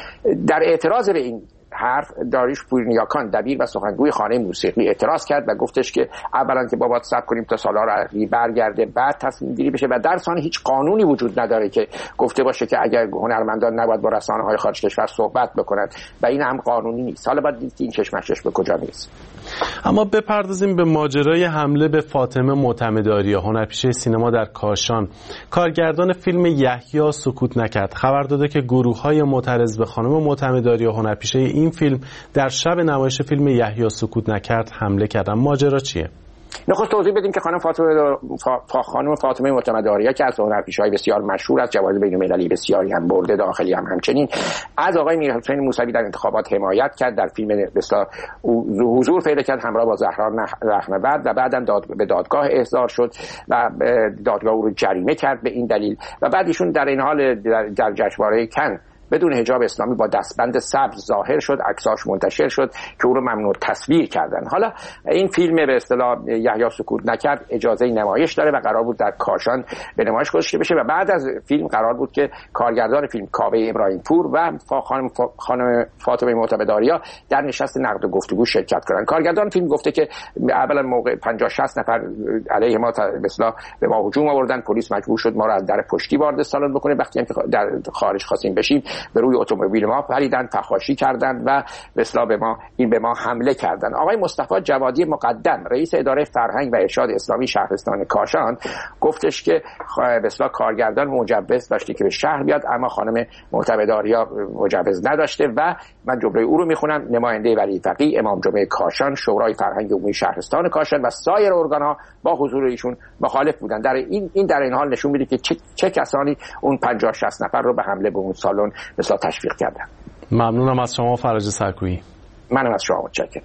در اعتراض به این حرف داریوش پورنیاکان دبیر و سخنگوی خانه موسیقی اعتراض کرد و گفتش که اولا که بابا صبر کنیم تا سالار عقیلی برگرده بعد تصمیم گیری بشه و در ثانی هیچ قانونی وجود نداره که گفته باشه که اگر هنرمندان نباید با رسانه‌های خارج کشور صحبت بکنند و این هم قانونی نیست. حالا باید دید که این کشمکش به کجا میرسه. اما بپردازیم به ماجرای حمله به فاطمه معتمدآریا، هنرپیشه سینما در کاشان. کارگردان فیلم یحیی سکوت نکرد خبر داده که گروه‌های معترض به خانم معتمدآریا هنرپیشه این فیلم در شب نمایش فیلم یحیی سکوت نکرد حمله کردن. ماجرا چیه؟ نخست توضیح بدیم که خانم فاطمه فا خانم فاطمه معتمدآریا که از هنرپیشه‌های بسیار مشهور از جوایز بین‌المللی بسیاری هم برده، داخلی هم همچنین، از آقای میرحسین موسوی در انتخابات حمایت کرد، در فیلم بسیار حضور پیدا کرد همراه با زهرا رحم‌ورد و بعدم داد به دادگاه احضار شد و دادگاه او رو جریمه کرد به این دلیل و بعد ایشون در این حال در, در جشنواره کن بدون حجاب اسلامی با دستبند سبز ظاهر شد، عکساش منتشر شد که او رو ممنوع تصویر کردن. حالا این فیلم به اصطلاح یحیی سکوت نکرد اجازه نمایش داره و قرار بود در کاشان به نمایش گذاشته بشه و بعد از فیلم قرار بود که کارگردان فیلم کاوه ابراهیم پور و خانم خانم فاطمه معتمدآریا در نشست نقد و گفتگو شرکت کنن. کارگردان فیلم گفته که اولا موقع پنجاه شصت نفر علیه ما به اصطلاح به ما هجوم آوردن، پلیس مجبور شد ما رو از در پشتی وارد سالن بکنه، وقتی هم که در خارج خواستیم بشیم به روی اتومبیل ما پریدن، فحاشی کردند و به اصطلاح به ما این به ما حمله کردند. آقای مصطفی جوادی مقدم رئیس اداره فرهنگ و ارشاد اسلامی شهرستان کاشان گفتش که به اصطلاح کارگردان مجوز داشته که به شهر بیاد اما خانم معتمدآریا مجوز نداشته و من جمله او رو میخونم: نماینده ولی فقیه امام جمعه کاشان، شورای فرهنگ عمومی شهرستان کاشان و سایر ارگان‌ها با حضور ایشون مخالف بودند. در این این در این حال نشون میده که چه, چه کسانی اون پنجاه شصت نفر رو به حمله به اون سالن مثلا تشویق کردن. ممنونم از شما فرج سرکویی. منم از شما متشکرم.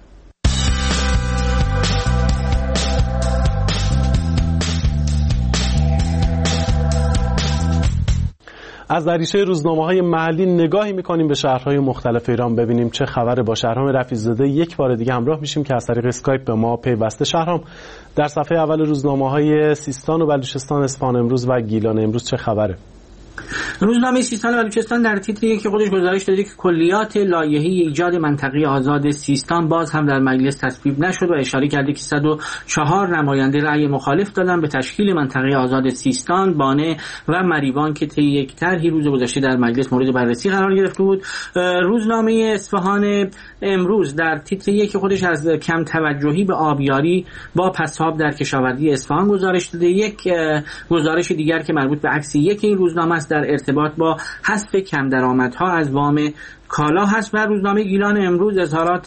از دریچه روزنامه‌های محلی نگاهی می‌کنیم به شهرهای مختلف ایران ببینیم چه خبره. با شهرام رفیع‌زاده یک بار دیگه همراه میشیم که از طریق اسکایپ به ما پیوسته. شهرام، در صفحه اول روزنامه‌های سیستان و بلوچستان، اصفهان امروز و گیلان امروز چه خبره؟ روزنامه سیستان بلوچستان در تیتر یک خودش گزارش داده که کلیات لایحه ایجاد منطقه آزاد سیستان باز هم در مجلس تصویب نشد و اشاره کرده که صد و چهار نماینده رأی مخالف دادن به تشکیل منطقه آزاد سیستان، بانه و مریوان که طی یک طرحی روز گذشته در مجلس مورد بررسی قرار گرفته بود. روزنامه اصفهان امروز در تیتر یک خودش از کم توجهی به آبیاری با پساب در کشاورزی اصفهان گزارش داده. یک گزارش دیگر که مربوط به عکس یک این روزنامه است در ارتباط با حذف کم درآمدها از وام کالا هست و روزنامه گیلان امروز اظهارات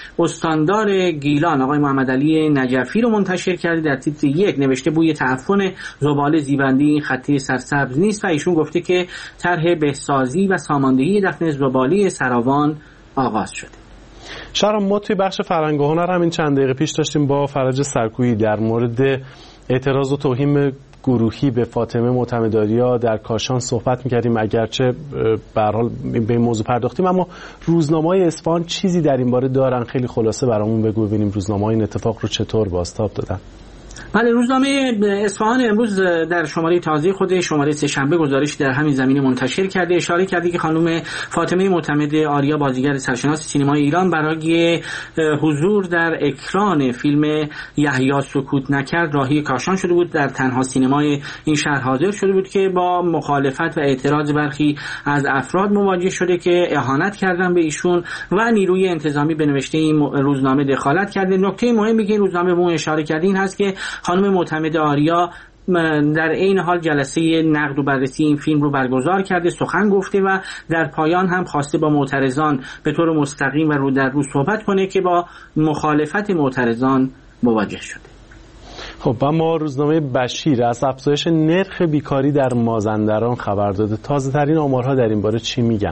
استاندار گیلان آقای محمد علی نجفی رو منتشر کرده. در تیتر یک نوشته بوی تعفن زباله زیبندی این خطه سرسبز نیست و ایشون گفته که طرح بهسازی و ساماندهی دفن زباله سراوان آغاز شده. شهرام، ما توی بخش فرهنگ و هنر همین چند دقیقه پیش داشتیم با فرج سرکویی در مورد اعتراض و توهین گروهی به فاطمه معتمدآریا در کاشان صحبت می‌کردیم، اگرچه به هر حال به این موضوع پرداختیم، اما روزنامه‌های اصفهان چیزی در این باره دارن؟ خیلی خلاصه برامون بگو ببینیم روزنامه‌ها این اتفاق رو چطور بازتاب دادن. بله، روزنامه اصفهان امروز در شماره تازه خود شماره سه‌شنبه گزارشی در همین زمینه منتشر کرده. اشاره کرده که خانم فاطمه معتمدآریا بازیگر سرشناس سینمای ایران برای حضور در اکران فیلم یحیی سکوت نکرد راهی کاشان شده بود. در تنها سینمای این شهر حاضر شده بود که با مخالفت و اعتراض برخی از افراد مواجه شده که اهانت کردن به ایشون و نیروی انتظامی به نوشته این روزنامه دخالت کرده. نکته مهمی که این روزنامه به اون اشاره کرده این هست که خانم معتمدآریا در این حال جلسه نقد و بررسی این فیلم رو برگزار کرده، سخن گفته و در پایان هم خواسته با معترضان به طور مستقیم و رو در رو صحبت کنه که با مخالفت معترضان مواجه شده. خب و ما روزنامه بشیر از افزایش نرخ بیکاری در مازندران خبر داده. تازه ترین آمارها در این باره چی میگن؟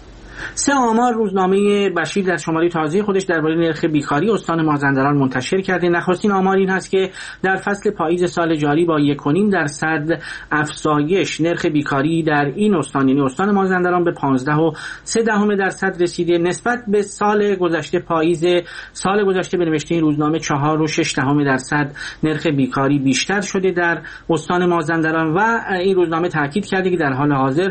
سه آمار روزنامه بشیر در شماره تازه خودش درباره نرخ بیکاری استان مازندران منتشر کرده. نخستین آمار این هست که در فصل پاییز سال جاری با یک و نیم درصد افزایش نرخ بیکاری در این استان، یعنی استان مازندران، به پانزده و سه دهم درصد رسیده. نسبت به سال گذشته پاییز سال گذشته به نوشته این روزنامه چهار و شش دهم درصد نرخ بیکاری بیشتر شده در استان مازندران و این روزنامه تاکید کرده که در حال حاضر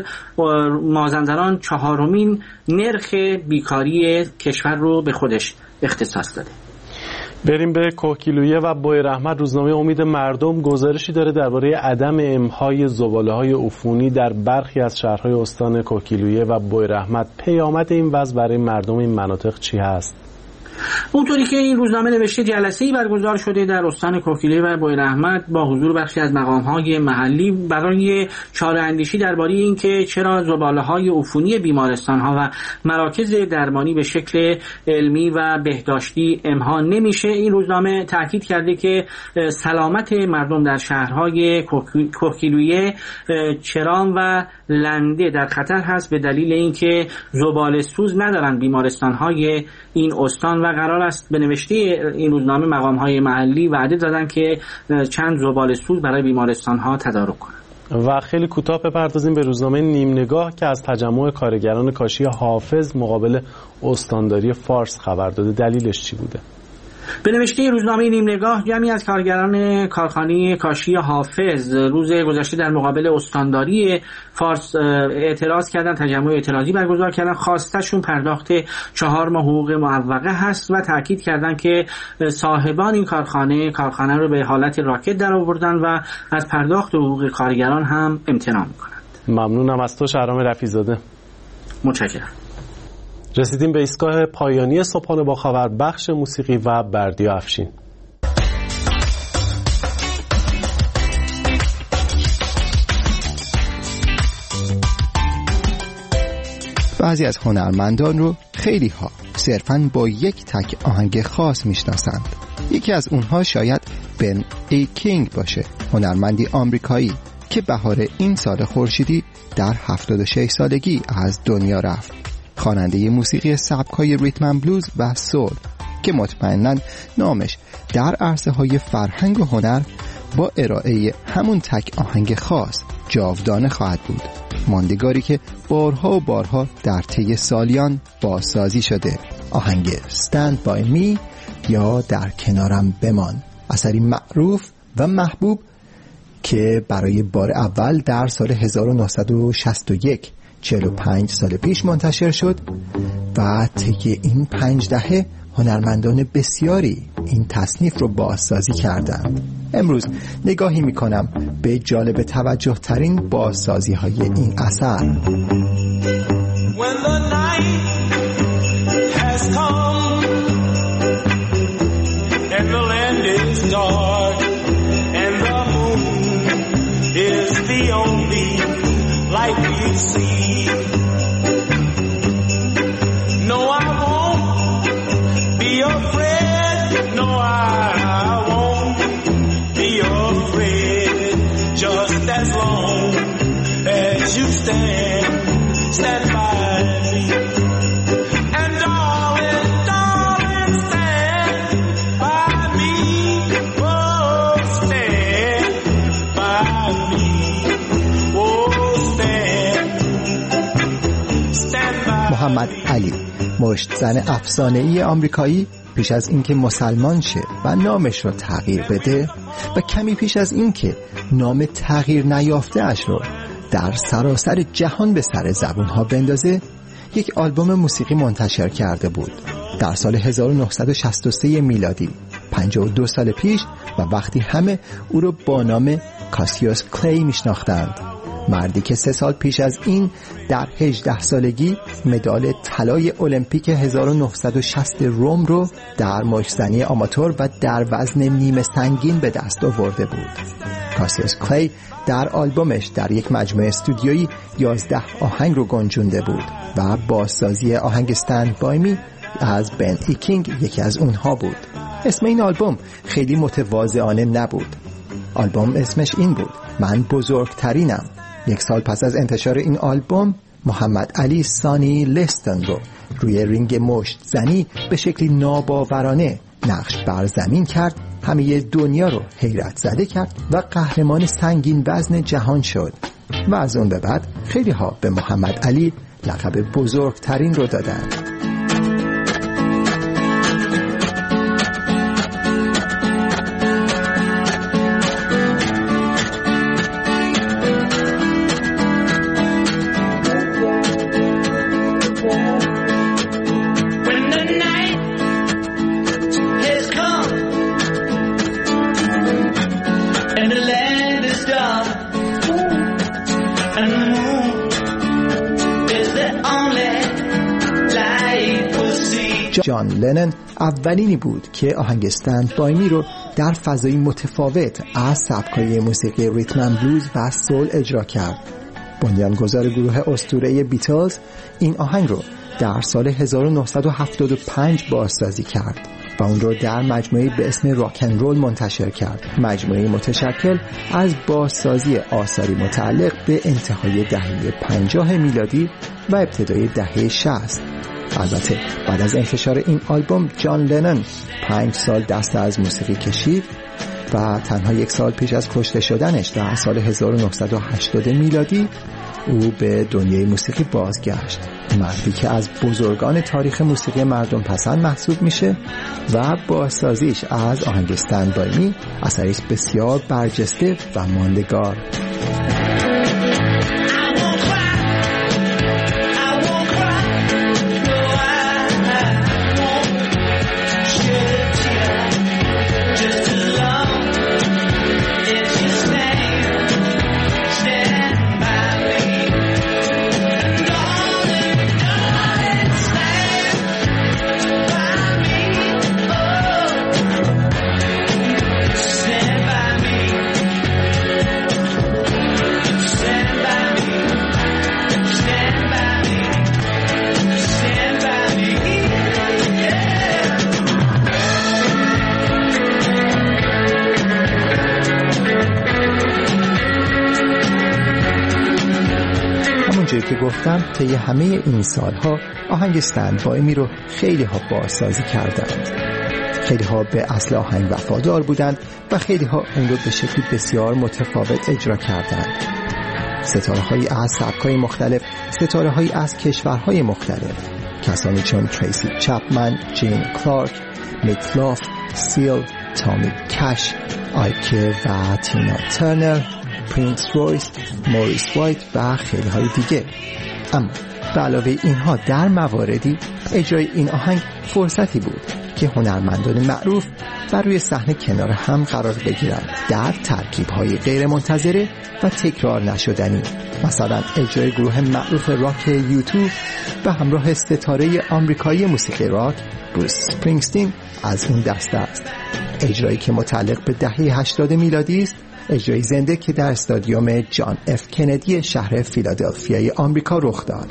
مازندران چهارمین نرخ بیکاری کشور رو به خودش اختصاص داده. بریم به کوهگیلویه و بویراحمد. روزنامه امید مردم گزارشی داره درباره عدم امهای زباله‌های عفونی در برخی از شهرهای استان کوهگیلویه و بویراحمد. پیامد این وضع برای مردم این مناطق چی هست؟ اونطوری که این روزنامه نوشته جلسه‌ای برگزار شده در استان کوهگیلویه و بویراحمد با حضور بخشی از مقام‌های محلی برای چاره‌اندیشی درباره اینکه چرا زباله‌های عفونی بیمارستان‌ها و مراکز درمانی به شکل علمی و بهداشتی امها نمیشه. این روزنامه تاکید کرده که سلامت مردم در شهرهای کوهگیلویه، چرام و لنده در خطر هست به دلیل اینکه زباله‌سوز ندارند بیمارستان‌های این استان و قرار است به نوشته این روزنامه مقام‌های محلی وعده دادن که چند زباله‌سوز برای بیمارستان‌ها تدارک کنند. و خیلی کوتاه بپردازیم به روزنامه نیم نگاه که از تجمع کارگران کاشی حافظ مقابل استانداری فارس خبر داده. دلیلش چی بوده؟ به نوشته روزنامه نیم نگاه جمعی از کارگران کارخانه کاشی حافظ روز گذشته در مقابل استانداری فارس اعتراض کردن، تجمع اعتراضی برگزار کردن. خواستشون پرداخت چهار ماه حقوق معوقه هست و تاکید کردن که صاحبان این کارخانه کارخانه رو به حالت راکت در آوردن و از پرداخت حقوق کارگران هم امتناع میکنند. ممنونم از تو شهرام رفیع‌زاده. متشکرم. رسیدیم به ایستگاه پایانی صبحانه با خبر، بخش موسیقی و بردیا افشین. بعضی از هنرمندان رو خیلی ها صرفاً با یک تک آهنگ خاص میشناسند. یکی از اونها شاید بن ای کینگ باشه، هنرمندی آمریکایی که بهار این سال خورشیدی در هفتاد و شش سالگی از دنیا رفت. خواننده موسیقی سبک‌های ریتم بلوز و سول که مطمئناً نامش در عرصه‌های فرهنگ و هنر با ارائه همون تک آهنگ خاص جاودانه خواهد بود. ماندگاری که بارها و بارها در طی سالیان بازسازی شده. آهنگ Stand By Me یا در کنارم بمان، اثری معروف و محبوب که برای بار اول در سال هزار و نهصد و شصت و یک، چهل و پنج سال پیش منتشر شد و طی این پنج دهه هنرمندان بسیاری این تصنیف رو بازسازی کردند. امروز نگاهی میکنم به جالب توجه ترین بازسازی های این اثر. When the night has come and the land is dark and the moon is the only light we see. No, I won't be afraid. No, I won't be afraid. Just as long as you stand, stand by. محمد علی، مشت زن افسانه‌ای آمریکایی، پیش از اینکه مسلمان شه و نامش رو تغییر بده و کمی پیش از اینکه نام تغییر نیافته اش رو در سراسر جهان به سر زبونها بندازه، یک آلبوم موسیقی منتشر کرده بود در سال هزار و نهصد و شصت و سه میلادی، پنجاه و دو سال پیش، و وقتی همه او رو با نام کاسیوس کلی میشناختند. مردی که سه سال پیش از این در هجده سالگی مدال طلای المپیک هزار و نهصد و شصت روم رو در مشت‌زنی آماتور و در وزن نیمه سنگین به دست آورده بود. کاسیوس کلی در آلبومش در یک مجموعه استودیویی یازده آهنگ رو گنجونده بود و بازسازی آهنگ استند بای می از بن ای کینگ یکی از اونها بود. اسم این آلبوم خیلی متواضعانه نبود. آلبوم اسمش این بود: من بزرگترینم. یک سال پس از انتشار این آلبوم، محمد علی سانی لستن رو روی رینگ مشت زنی به شکلی ناباورانه نقش بر زمین کرد، همه دنیا رو حیرت زده کرد و قهرمان سنگین وزن جهان شد. و از اون به بعد خیلی ها به محمد علی لقب بزرگترین رو دادن. جان لنن اولینی بود که آهنگ استند بای می رو در فضایی متفاوت از سبک‌های موسیقی ریتم اند بلوز و سول اجرا کرد. بنیانگذار گروه اسطوره بیتلز این آهنگ رو در سال هزار و نهصد و هفتاد و پنج بازسازی کرد و اون رو در مجموعه به اسم راک اند رول منتشر کرد، مجموعه متشکل از بازسازی آثاری متعلق به انتهای دهه پنجاه میلادی و ابتدای دهه شصت. البته بعد از انتشار این آلبوم جان لنن پنج سال دست از موسیقی کشید و تنها یک سال پیش از کشته شدنش در سال هزار و نهصد و هشتاد میلادی او به دنیای موسیقی بازگشت. مردی که از بزرگان تاریخ موسیقی مردم پسند محسوب میشه و بازسازیش از آهنگ استند بای می اثریست بسیار برجسته و ماندگار. که گفتم طی همه این سالها آهنگ استند بای می رو خیلی ها بازسازی کردند. خیلی ها به اصل آهنگ وفادار بودند و خیلی ها اون رو به شکلی بسیار متفاوت اجرا کردند. ستاره هایی از سبک‌های مختلف، ستاره هایی از کشورهای مختلف، کسانی چون تریسی چپمن، جین کلارک، میت لاف، سیل، تامی کش، آیکه و تینا ترنر، پرینس رویس، موریس وایت و خیلی های دیگه. اما به علاوه اینها در مواردی اجرای این آهنگ فرصتی بود که هنرمندان معروف بر روی صحنه کنار هم قرار بگیرند در ترکیب‌های غیر منتظره و تکرار نشدنی. مثلا اجرای گروه معروف راک یوتو به همراه ستاره آمریکایی موسیقی راک بروس اسپرینگستین از اون دسته است. اجرایی که متعلق به دهه هشتاد میلادی است، اجرای زنده که در استادیوم جان اف کندی شهر فیلادلفیای آمریکا رخ داد.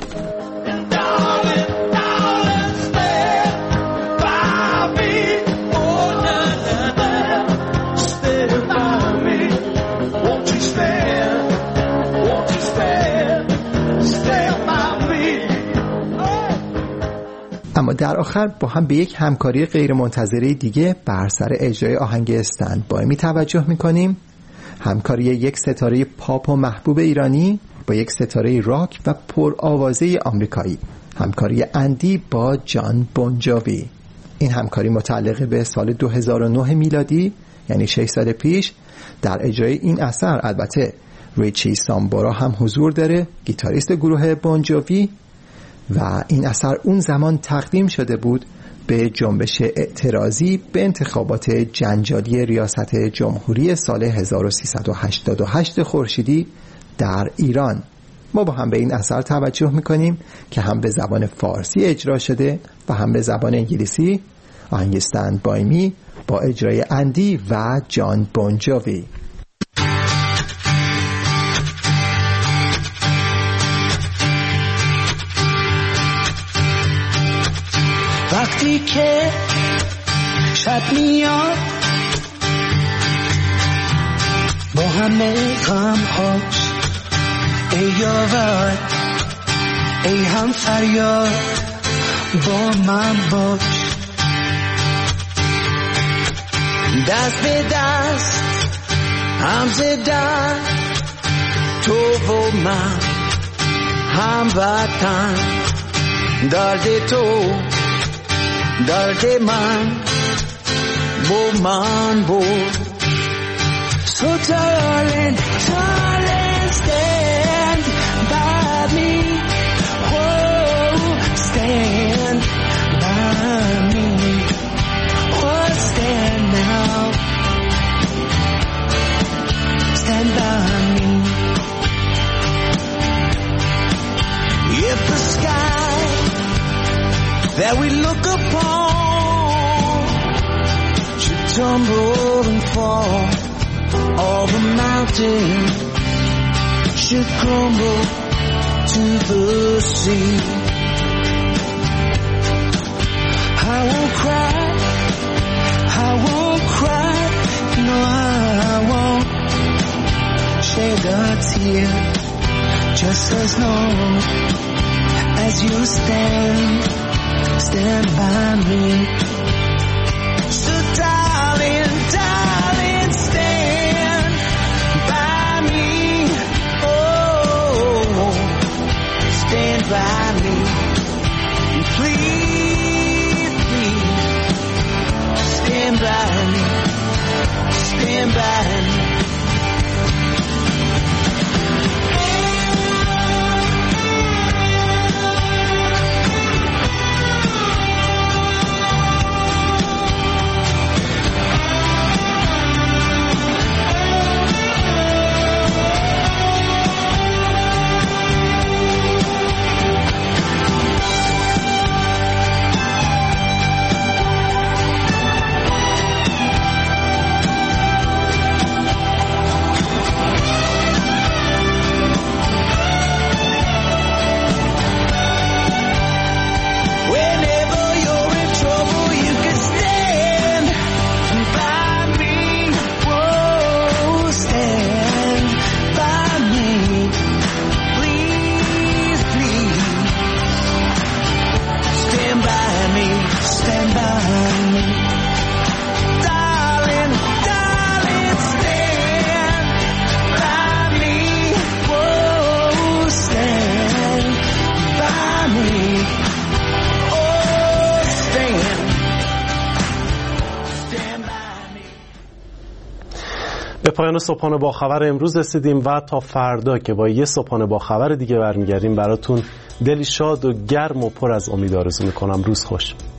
اما در آخر با هم به یک همکاری غیر منتظره دیگه بر سر اجرای آهنگ استند بای می توجه می کنیم. همکاری یک ستاره پاپ و محبوب ایرانی با یک ستاره راک و پر آوازه آمریکایی، همکاری اندی با جان بونجوی. این همکاری متعلق به سال دو هزار و نه میلادی، یعنی شش سال پیش. در اجرای این اثر البته ریچی سامبورا هم حضور داره، گیتاریست گروه بونجوی، و این اثر اون زمان تقدیم شده بود به جنبش اعتراضی به انتخابات جنجالی ریاست جمهوری سال هزار و سیصد و هشتاد و هشت خورشیدی در ایران. ما با هم به این اثر توجه میکنیم که هم به زبان فارسی اجرا شده و هم به زبان انگلیسی. آهنگ استند بای می با اجرای اندی و جان بونجوی. وقتی که شب میاد با همه غم هاش، ای یاور ای هم فریاد با من باش، دست به دست هم زدن تو و من هم وطن، درد تو درد من با من بود. So darling, darling, stand by me. Oh, stand by me. Oh, stand now. Stand by me. If the sky that we look upon should tumble and fall, all the mountains should crumble to the sea, I won't cry, I won't cry, no I won't shed a tear, just as long as you stand stand by me. So darling, darling, stand by me. Oh, stand by me. Please, please, stand by me. Stand by me. پایان صبحانه با خبر امروز رسیدیم و تا فردا که با یه صبحانه با خبر دیگه برمیگردیم براتون دلی شاد و گرم و پر از امید آرزو میکنم. روز خوش.